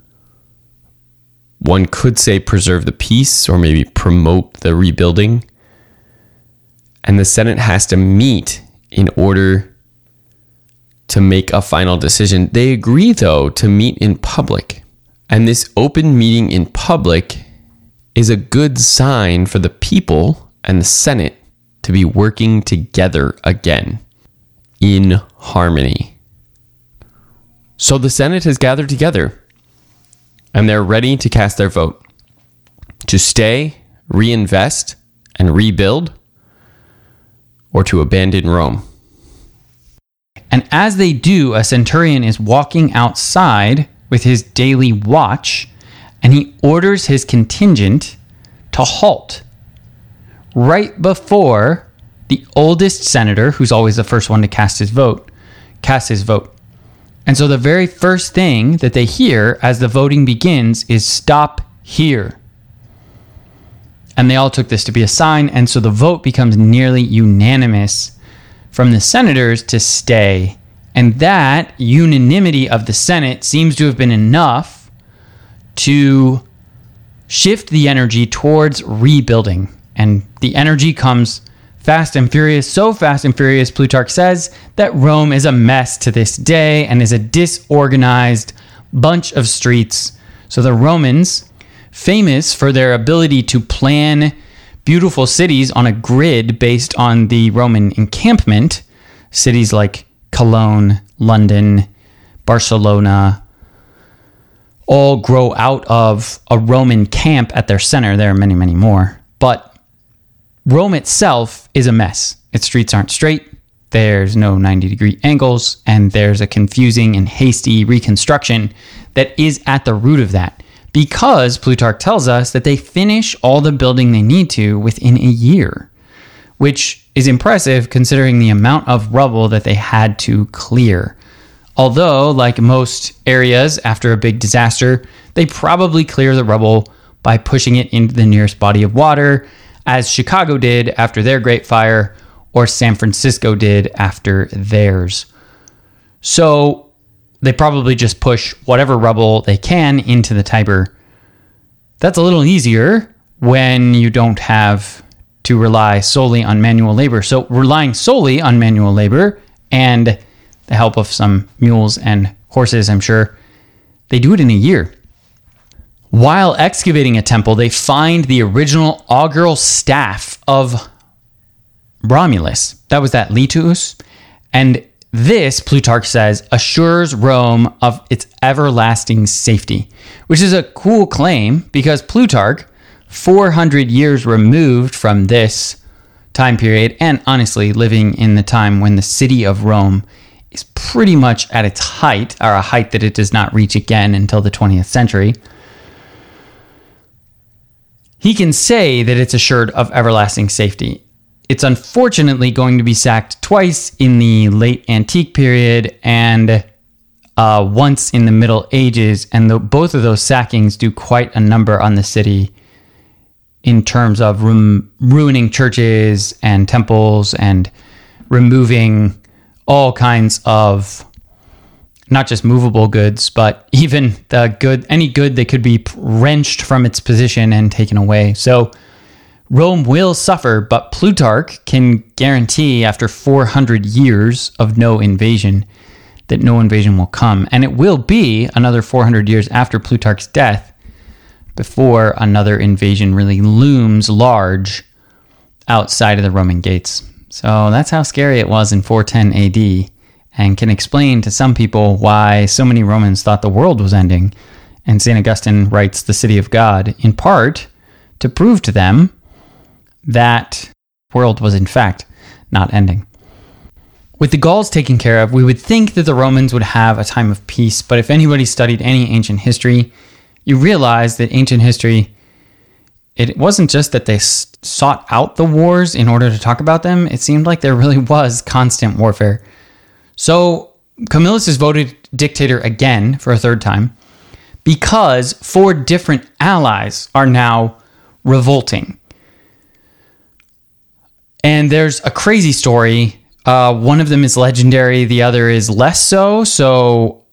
one could say, preserve the peace or maybe promote the rebuilding. And the Senate has to meet in order to make a final decision. They agree, though, to meet in public. And this open meeting in public is a good sign for the people and the Senate to be working together again in harmony. So the Senate has gathered together, and they're ready to cast their vote to stay, reinvest, and rebuild, or to abandon Rome. And as they do, a centurion is walking outside with his daily watch, and he orders his contingent to halt right before the oldest senator, who's always the first one to cast his vote, casts his vote. And so the very first thing that they hear as the voting begins is "stop here." And they all took this to be a sign, and so the vote becomes nearly unanimous from the senators to stay. And that unanimity of the Senate seems to have been enough to shift the energy towards rebuilding. And the energy comes fast and furious, so fast and furious, Plutarch says, that Rome is a mess to this day and is a disorganized bunch of streets. So the Romans, famous for their ability to plan beautiful cities on a grid based on the Roman encampment. Cities like Cologne, London, Barcelona, all grow out of a Roman camp at their center. There are many, many more. But Rome itself is a mess. Its streets aren't straight. There's no ninety degree angles, and there's a confusing and hasty reconstruction that is at the root of that. Because Plutarch tells us that they finish all the building they need to within a year, which is impressive considering the amount of rubble that they had to clear. Although, like most areas after a big disaster, they probably clear the rubble by pushing it into the nearest body of water, as Chicago did after their Great Fire, or San Francisco did after theirs. So they probably just push whatever rubble they can into the Tiber. That's a little easier when you don't have to rely solely on manual labor. So relying solely on manual labor and the help of some mules and horses, I'm sure, they do it in a year. While excavating a temple, they find the original augural staff of Romulus. That was that Litus. And this, Plutarch says, assures Rome of its everlasting safety, which is a cool claim because Plutarch, four hundred years removed from this time period, and honestly living in the time when the city of Rome is pretty much at its height, or a height that it does not reach again until the twentieth century, he can say that it's assured of everlasting safety. It's unfortunately going to be sacked twice in the late antique period and uh, once in the Middle Ages, and the, both of those sackings do quite a number on the city in terms of ru- ruining churches and temples and removing all kinds of not just movable goods, but even the good, any good that could be wrenched from its position and taken away. So Rome will suffer, but Plutarch can guarantee after four hundred years of no invasion that no invasion will come. And it will be another four hundred years after Plutarch's death before another invasion really looms large outside of the Roman gates. So that's how scary it was in four ten A D, and can explain to some people why so many Romans thought the world was ending. And Saint Augustine writes The City of God, in part to prove to them that world was in fact not ending. With the Gauls taken care of, we would think that the Romans would have a time of peace, but if anybody studied any ancient history, you realize that ancient history, it wasn't just that they s- sought out the wars in order to talk about them, it seemed like there really was constant warfare. So Camillus is voted dictator again for a third time because four different allies are now revolting. And there's a crazy story. Uh, one of them is legendary. The other is less so. So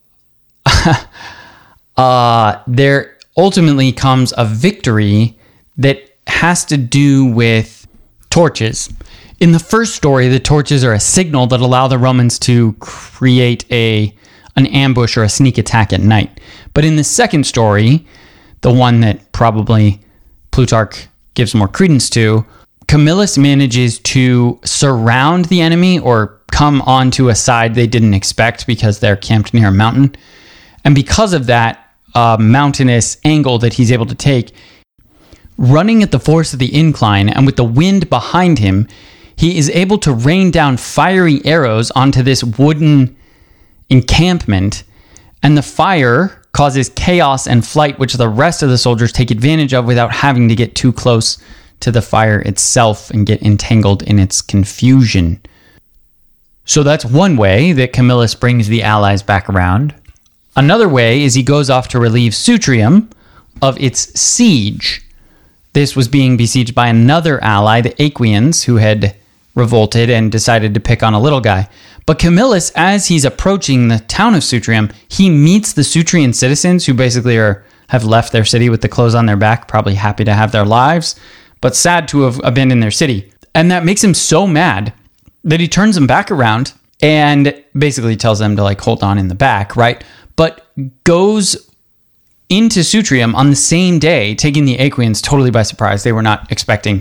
uh, there ultimately comes a victory that has to do with torches. In the first story, the torches are a signal that allow the Romans to create a an ambush or a sneak attack at night. But in the second story, the one that probably Plutarch gives more credence to, Camillus manages to surround the enemy or come onto a side they didn't expect because they're camped near a mountain. And because of that uh, mountainous angle that he's able to take, running at the force of the incline and with the wind behind him, he is able to rain down fiery arrows onto this wooden encampment, and the fire causes chaos and flight, which the rest of the soldiers take advantage of without having to get too close to the fire itself and get entangled in its confusion. So that's one way that Camillus brings the allies back around. Another way is he goes off to relieve Sutrium of its siege. This was being besieged by another ally, the Aequians, who had revolted and decided to pick on a little guy. But Camillus, as he's approaching the town of Sutrium, he meets the Sutrian citizens who basically are have left their city with the clothes on their back, probably happy to have their lives, but sad to have abandoned their city. And that makes him so mad that he turns them back around and basically tells them to like hold on in the back, right? But goes into Sutrium on the same day, taking the Aequians totally by surprise. They were not expecting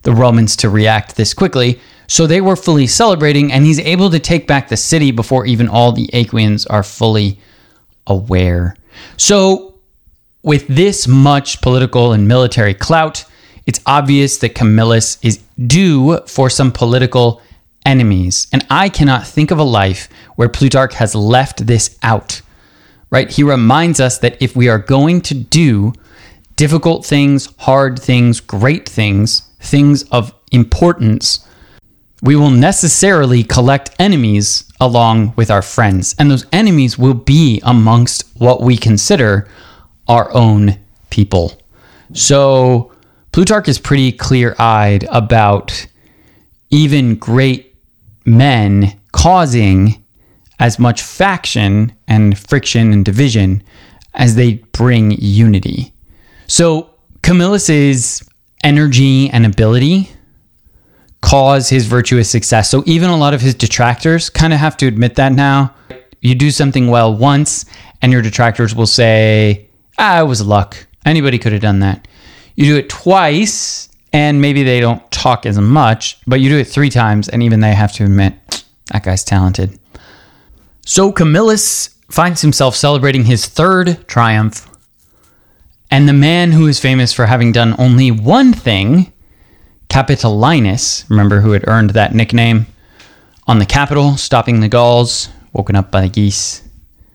the Romans to react this quickly. So they were fully celebrating, and he's able to take back the city before even all the Aequians are fully aware. So with this much political and military clout, it's obvious that Camillus is due for some political enemies. And I cannot think of a life where Plutarch has left this out, right? He reminds us that if we are going to do difficult things, hard things, great things, things of importance, we will necessarily collect enemies along with our friends. And those enemies will be amongst what we consider our own people. So Plutarch is pretty clear-eyed about even great men causing as much faction and friction and division as they bring unity. So Camillus's energy and ability cause his virtuous success. So even a lot of his detractors kind of have to admit that now. You do something well once, and your detractors will say, ah, it was luck. Anybody could have done that. You do it twice, and maybe they don't talk as much, but you do it three times, and even they have to admit, that guy's talented. So Camillus finds himself celebrating his third triumph, and the man who is famous for having done only one thing, Capitolinus, remember who had earned that nickname, on the Capitol, stopping the Gauls, woken up by the geese.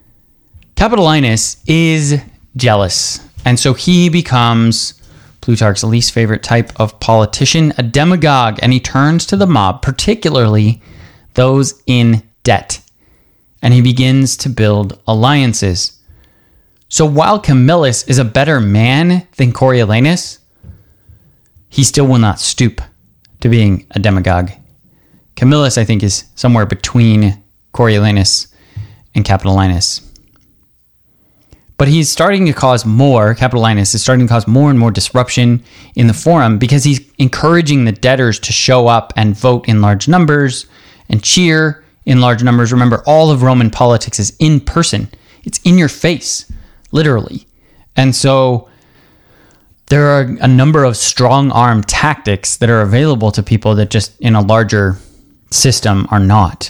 Capitolinus is jealous, and so he becomes Plutarch's least favorite type of politician, a demagogue, and he turns to the mob, particularly those in debt, and he begins to build alliances. So while Camillus is a better man than Coriolanus, he still will not stoop to being a demagogue. Camillus, I think, is somewhere between Coriolanus and Capitolinus. But he's starting to cause more, Capitolinus is starting to cause more and more disruption in the forum because he's encouraging the debtors to show up and vote in large numbers and cheer in large numbers. Remember, all of Roman politics is in person. It's in your face, literally. And so there are a number of strong-arm tactics that are available to people that just in a larger system are not.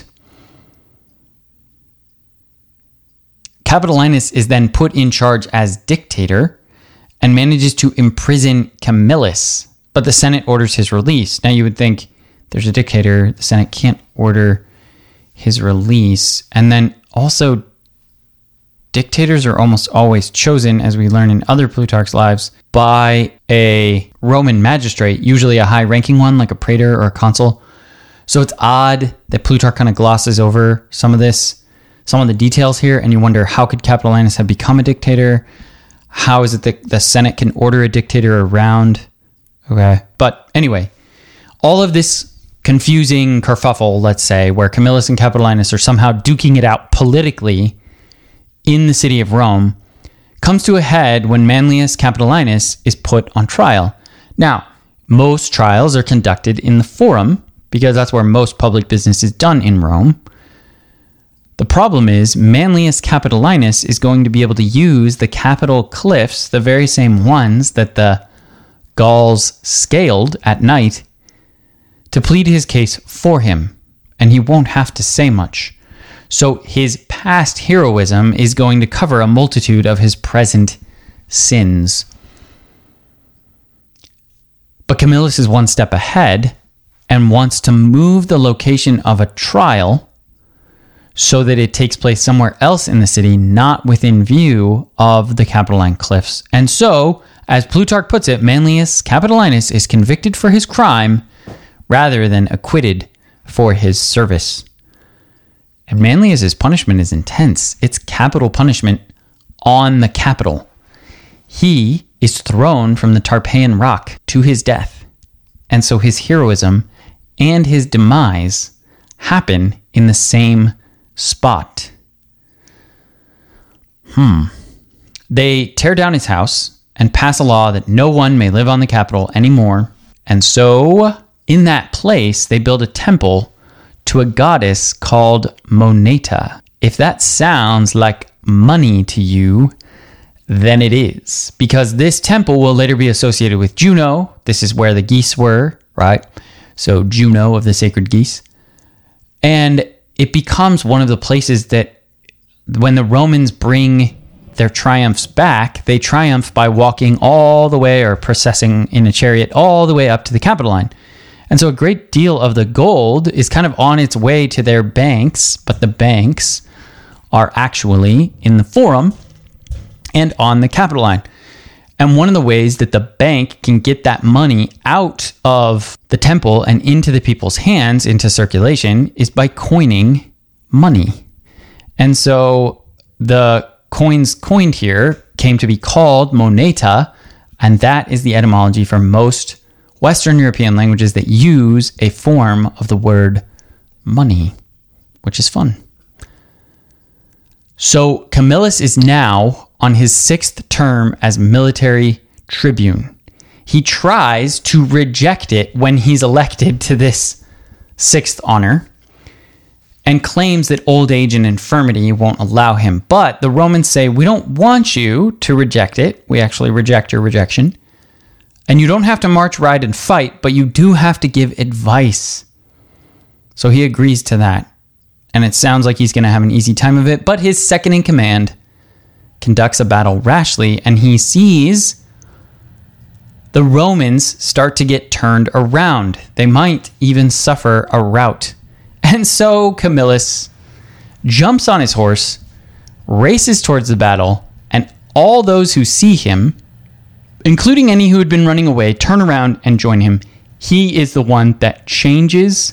Capitolinus is then put in charge as dictator and manages to imprison Camillus, but the Senate orders his release. Now you would think there's a dictator, the Senate can't order his release. And then also dictators are almost always chosen, as we learn in other Plutarch's lives, by a Roman magistrate, usually a high-ranking one like a praetor or a consul. So it's odd that Plutarch kind of glosses over some of this, some of the details here, and you wonder, how could Capitolinus have become a dictator? How is it that the Senate can order a dictator around? Okay, but anyway, all of this confusing kerfuffle, let's say, where Camillus and Capitolinus are somehow duking it out politically in the city of Rome, comes to a head when Manlius Capitolinus is put on trial. Now, most trials are conducted in the Forum, because that's where most public business is done in Rome. The problem is Manlius Capitolinus is going to be able to use the Capitol cliffs, the very same ones that the Gauls scaled at night, to plead his case for him, and he won't have to say much. So his past heroism is going to cover a multitude of his present sins. But Camillus is one step ahead and wants to move the location of a trial so that it takes place somewhere else in the city, not within view of the Capitoline cliffs. And so, as Plutarch puts it, Manlius Capitolinus is convicted for his crime rather than acquitted for his service. And Manlius's punishment is intense. It's capital punishment on the Capitol. He is thrown from the Tarpeian rock to his death. And so his heroism and his demise happen in the same spot. Hmm. They tear down his house and pass a law that no one may live on the Capitol anymore. And so, in that place, they build a temple to a goddess called Moneta. If that sounds like money to you, then it is. Because this temple will later be associated with Juno. This is where the geese were, right? So Juno of the sacred geese. And it becomes one of the places that when the Romans bring their triumphs back, they triumph by walking all the way or processing in a chariot all the way up to the Capitoline. And so a great deal of the gold is kind of on its way to their banks, but the banks are actually in the Forum and on the Capitoline. And one of the ways that the bank can get that money out of the temple and into the people's hands, into circulation, is by coining money. And so the coins coined here came to be called moneta, and that is the etymology for most Western European languages that use a form of the word money, which is fun. So Camillus is now on his sixth term as military tribune. He tries to reject it when he's elected to this sixth honor and claims that old age and infirmity won't allow him. But the Romans say, we don't want you to reject it. We actually reject your rejection. And you don't have to march, ride, and fight, but you do have to give advice. So he agrees to that. And it sounds like he's going to have an easy time of it. But his second in command conducts a battle rashly, and he sees the Romans start to get turned around. They might even suffer a rout. And so Camillus jumps on his horse, races towards the battle, and all those who see him, including any who had been running away, turn around and join him. He is the one that changes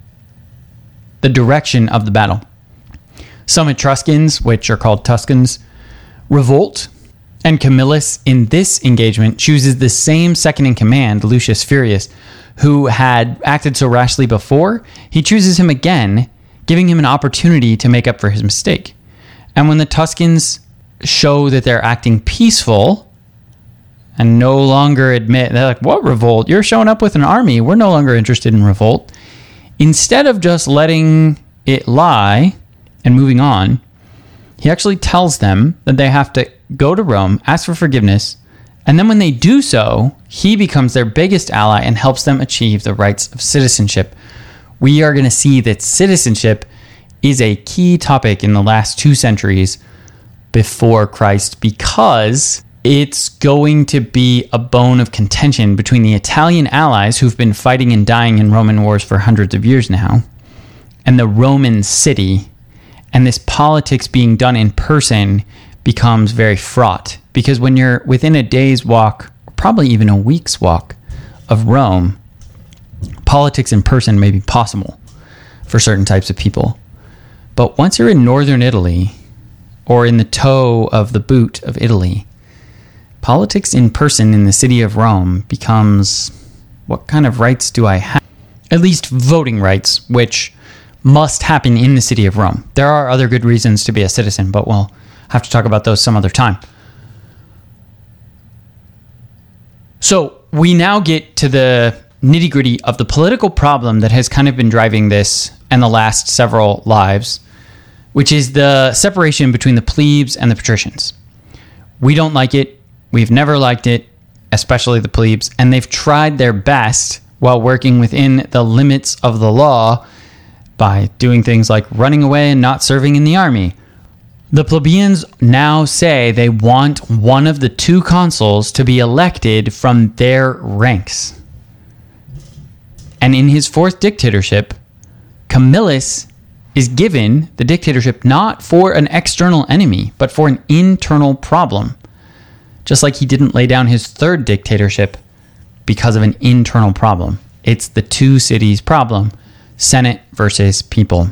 the direction of the battle. Some Etruscans, which are called Tuscans, revolt, and Camillus in this engagement chooses the same second in command, Lucius Furius, who had acted so rashly before. He chooses him again, giving him an opportunity to make up for his mistake. And when the Tuscans show that they're acting peaceful and no longer admit, they're like, what revolt? You're showing up with an army. We're no longer interested in revolt. Instead of just letting it lie and moving on, he actually tells them that they have to go to Rome, ask for forgiveness, and then when they do so, he becomes their biggest ally and helps them achieve the rights of citizenship. We are going to see that citizenship is a key topic in the last two centuries before Christ, because it's going to be a bone of contention between the Italian allies who've been fighting and dying in Roman wars for hundreds of years now, and the Roman city. And this politics being done in person becomes very fraught, because when you're within a day's walk, or probably even a week's walk of Rome, politics in person may be possible for certain types of people. But once you're in northern Italy, or in the toe of the boot of Italy, politics in person in the city of Rome becomes, what kind of rights do I have? At least voting rights, which must happen in the city of Rome. There are other good reasons to be a citizen, but we'll have to talk about those some other time. So we now get to the nitty-gritty of the political problem that has kind of been driving this and the last several lives, which is the separation between the plebes and the patricians. We don't like it. We've never liked it, especially the plebes, and they've tried their best while working within the limits of the law by doing things like running away and not serving in the army. The plebeians now say they want one of the two consuls to be elected from their ranks. And in his fourth dictatorship, Camillus is given the dictatorship not for an external enemy, but for an internal problem. Just like he didn't lay down his third dictatorship because of an internal problem. It's the two cities problem. Senate versus people.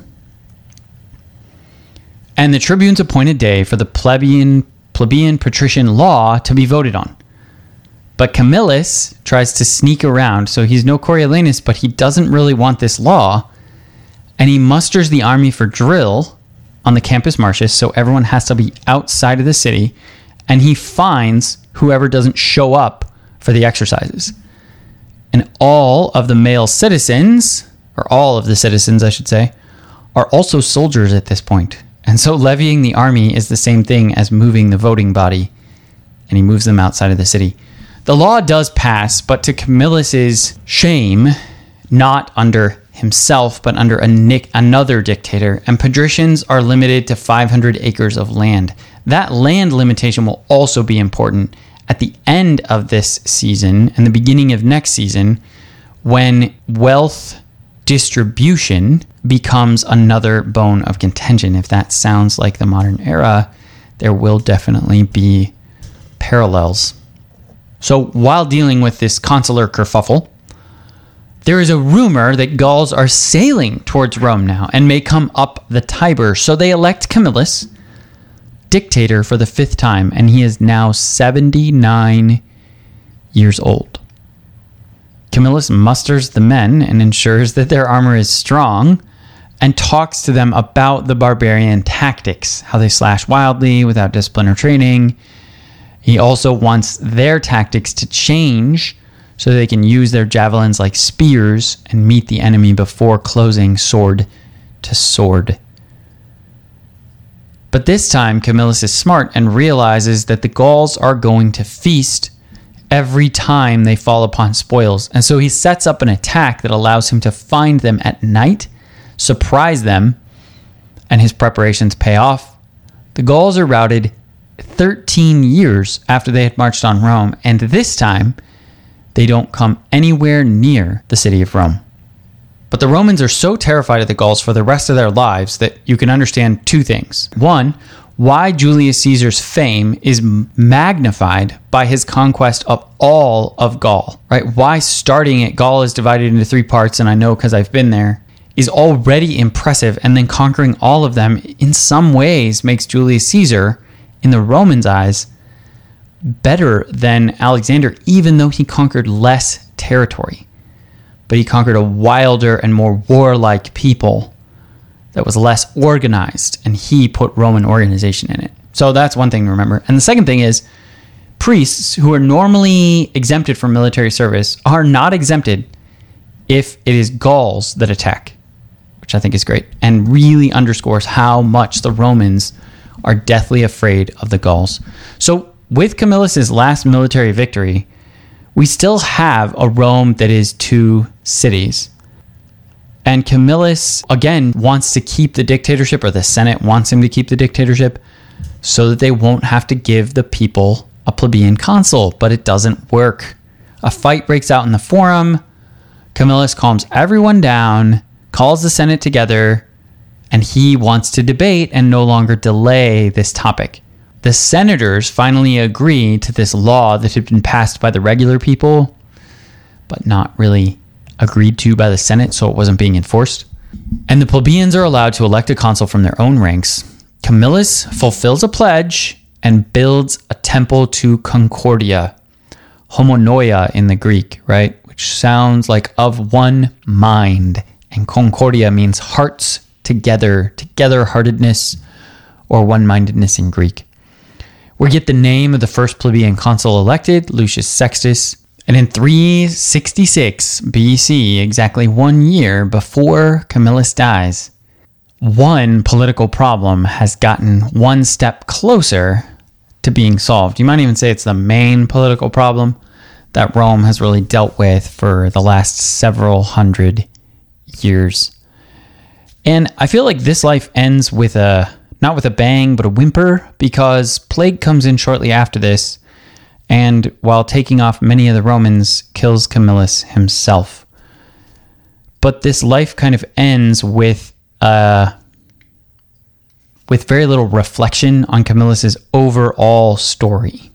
And the tribunes appoint a day for the plebeian, plebeian patrician law to be voted on. But Camillus tries to sneak around, so he's no Coriolanus, but he doesn't really want this law, and he musters the army for drill on the Campus Martius, so everyone has to be outside of the city, and he fines whoever doesn't show up for the exercises. And all of the male citizens, or all of the citizens, I should say, are also soldiers at this point. And so levying the army is the same thing as moving the voting body, and he moves them outside of the city. The law does pass, but to Camillus's shame, not under himself, but under a nick, another dictator, and patricians are limited to five hundred acres of land. That land limitation will also be important at the end of this season and the beginning of next season, when wealth distribution becomes another bone of contention. If that sounds like the modern era, there will definitely be parallels. So while dealing with this consular kerfuffle, there is a rumor that Gauls are sailing towards Rome now and may come up the Tiber. So they elect Camillus dictator for the fifth time, and he is now seventy-nine years old. Camillus musters the men and ensures that their armor is strong and talks to them about the barbarian tactics, how they slash wildly without discipline or training. He also wants their tactics to change so they can use their javelins like spears and meet the enemy before closing sword to sword. But this time, Camillus is smart and realizes that the Gauls are going to feast every time they fall upon spoils. And so he sets up an attack that allows him to find them at night, surprise them, and his preparations pay off. The Gauls are routed thirteen years after they had marched on Rome, and this time, they don't come anywhere near the city of Rome. But the Romans are so terrified of the Gauls for the rest of their lives that you can understand two things. One, why Julius Caesar's fame is magnified by his conquest of all of Gaul, right? Why starting at Gaul is divided into three parts, and I know because I've been there, is already impressive, and then conquering all of them in some ways makes Julius Caesar, in the Romans' eyes, better than Alexander, even though he conquered less territory. But he conquered a wilder and more warlike people that was less organized, and he put Roman organization in it. So that's one thing to remember. And the second thing is, priests who are normally exempted from military service are not exempted if it is Gauls that attack, which I think is great, and really underscores how much the Romans are deathly afraid of the Gauls. So with Camillus' last military victory, we still have a Rome that is two cities. And Camillus, again, wants to keep the dictatorship, or the Senate wants him to keep the dictatorship, so that they won't have to give the people a plebeian consul, but it doesn't work. A fight breaks out in the Forum. Camillus calms everyone down, calls the Senate together, and he wants to debate and no longer delay this topic. The senators finally agree to this law that had been passed by the regular people, but not really agreed to by the Senate, so it wasn't being enforced. And the plebeians are allowed to elect a consul from their own ranks. Camillus fulfills a pledge and builds a temple to Concordia, homonoia in the Greek, right? Which sounds like of one mind. And Concordia means hearts together, together-heartedness, or one-mindedness in Greek. We get the name of the first plebeian consul elected, Lucius Sextus, and in three sixty-six B C, exactly one year before Camillus dies, one political problem has gotten one step closer to being solved. You might even say it's the main political problem that Rome has really dealt with for the last several hundred years. And I feel like this life ends with a not with a bang, but a whimper, because plague comes in shortly after this, and while taking off many of the Romans, kills Camillus himself. But this life kind of ends with uh, with very little reflection on Camillus' overall story.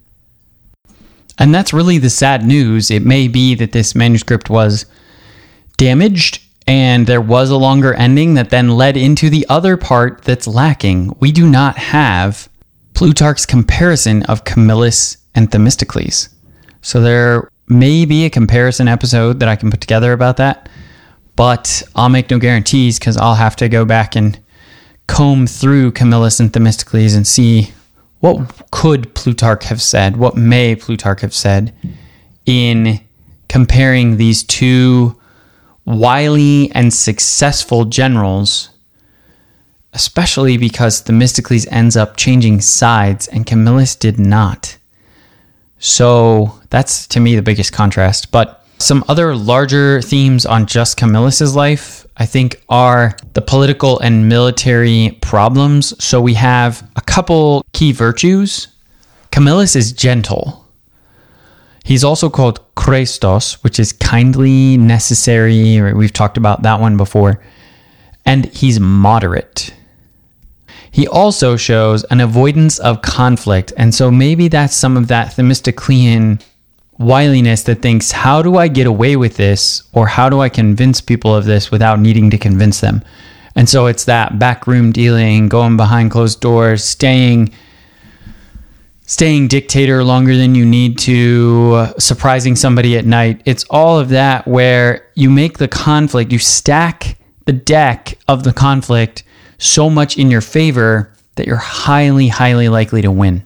And that's really the sad news. It may be that this manuscript was damaged, and there was a longer ending that then led into the other part that's lacking. We do not have Plutarch's comparison of Camillus and Themistocles. So there may be a comparison episode that I can put together about that, but I'll make no guarantees because I'll have to go back and comb through Camillus and Themistocles and see what could Plutarch have said, what may Plutarch have said in comparing these two wily and successful generals, especially because Themistocles ends up changing sides and Camillus did not. So that's, to me, the biggest contrast. But some other larger themes on just Camillus' life, I think, are the political and military problems. So we have a couple key virtues. Camillus is gentle. He's also called Chrestos, which is kindly, necessary. Right? We've talked about that one before. And he's moderate. He also shows an avoidance of conflict. And so maybe that's some of that Themistoclean wiliness that thinks, how do I get away with this? Or how do I convince people of this without needing to convince them? And so it's that backroom dealing, going behind closed doors, staying staying dictator longer than you need to, uh, surprising somebody at night. It's all of that where you make the conflict, you stack the deck of the conflict so much in your favor that you're highly, highly likely to win.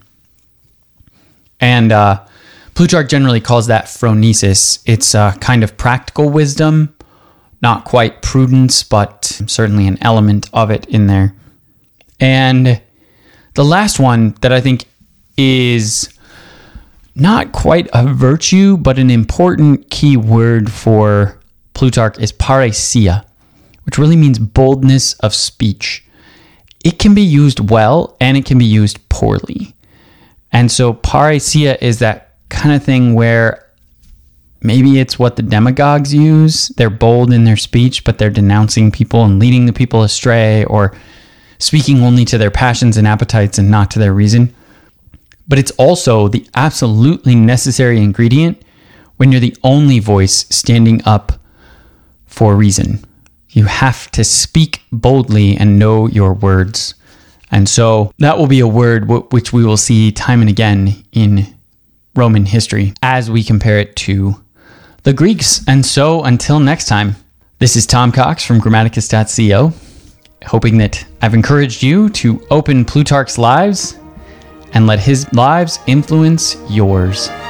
And uh, Plutarch generally calls that phronesis. It's a kind of practical wisdom, not quite prudence, but certainly an element of it in there. And the last one that I think is not quite a virtue, but an important key word for Plutarch is parrhesia, which really means boldness of speech. It can be used well and it can be used poorly. And so parrhesia is that kind of thing where maybe it's what the demagogues use. They're bold in their speech, but they're denouncing people and leading the people astray, or speaking only to their passions and appetites and not to their reason. But it's also the absolutely necessary ingredient when you're the only voice standing up for reason. You have to speak boldly and know your words. And so that will be a word w- which we will see time and again in Roman history as we compare it to the Greeks. And so until next time, this is Tom Cox from Grammaticus dot co, hoping that I've encouraged you to open Plutarch's Lives and let his lives influence yours.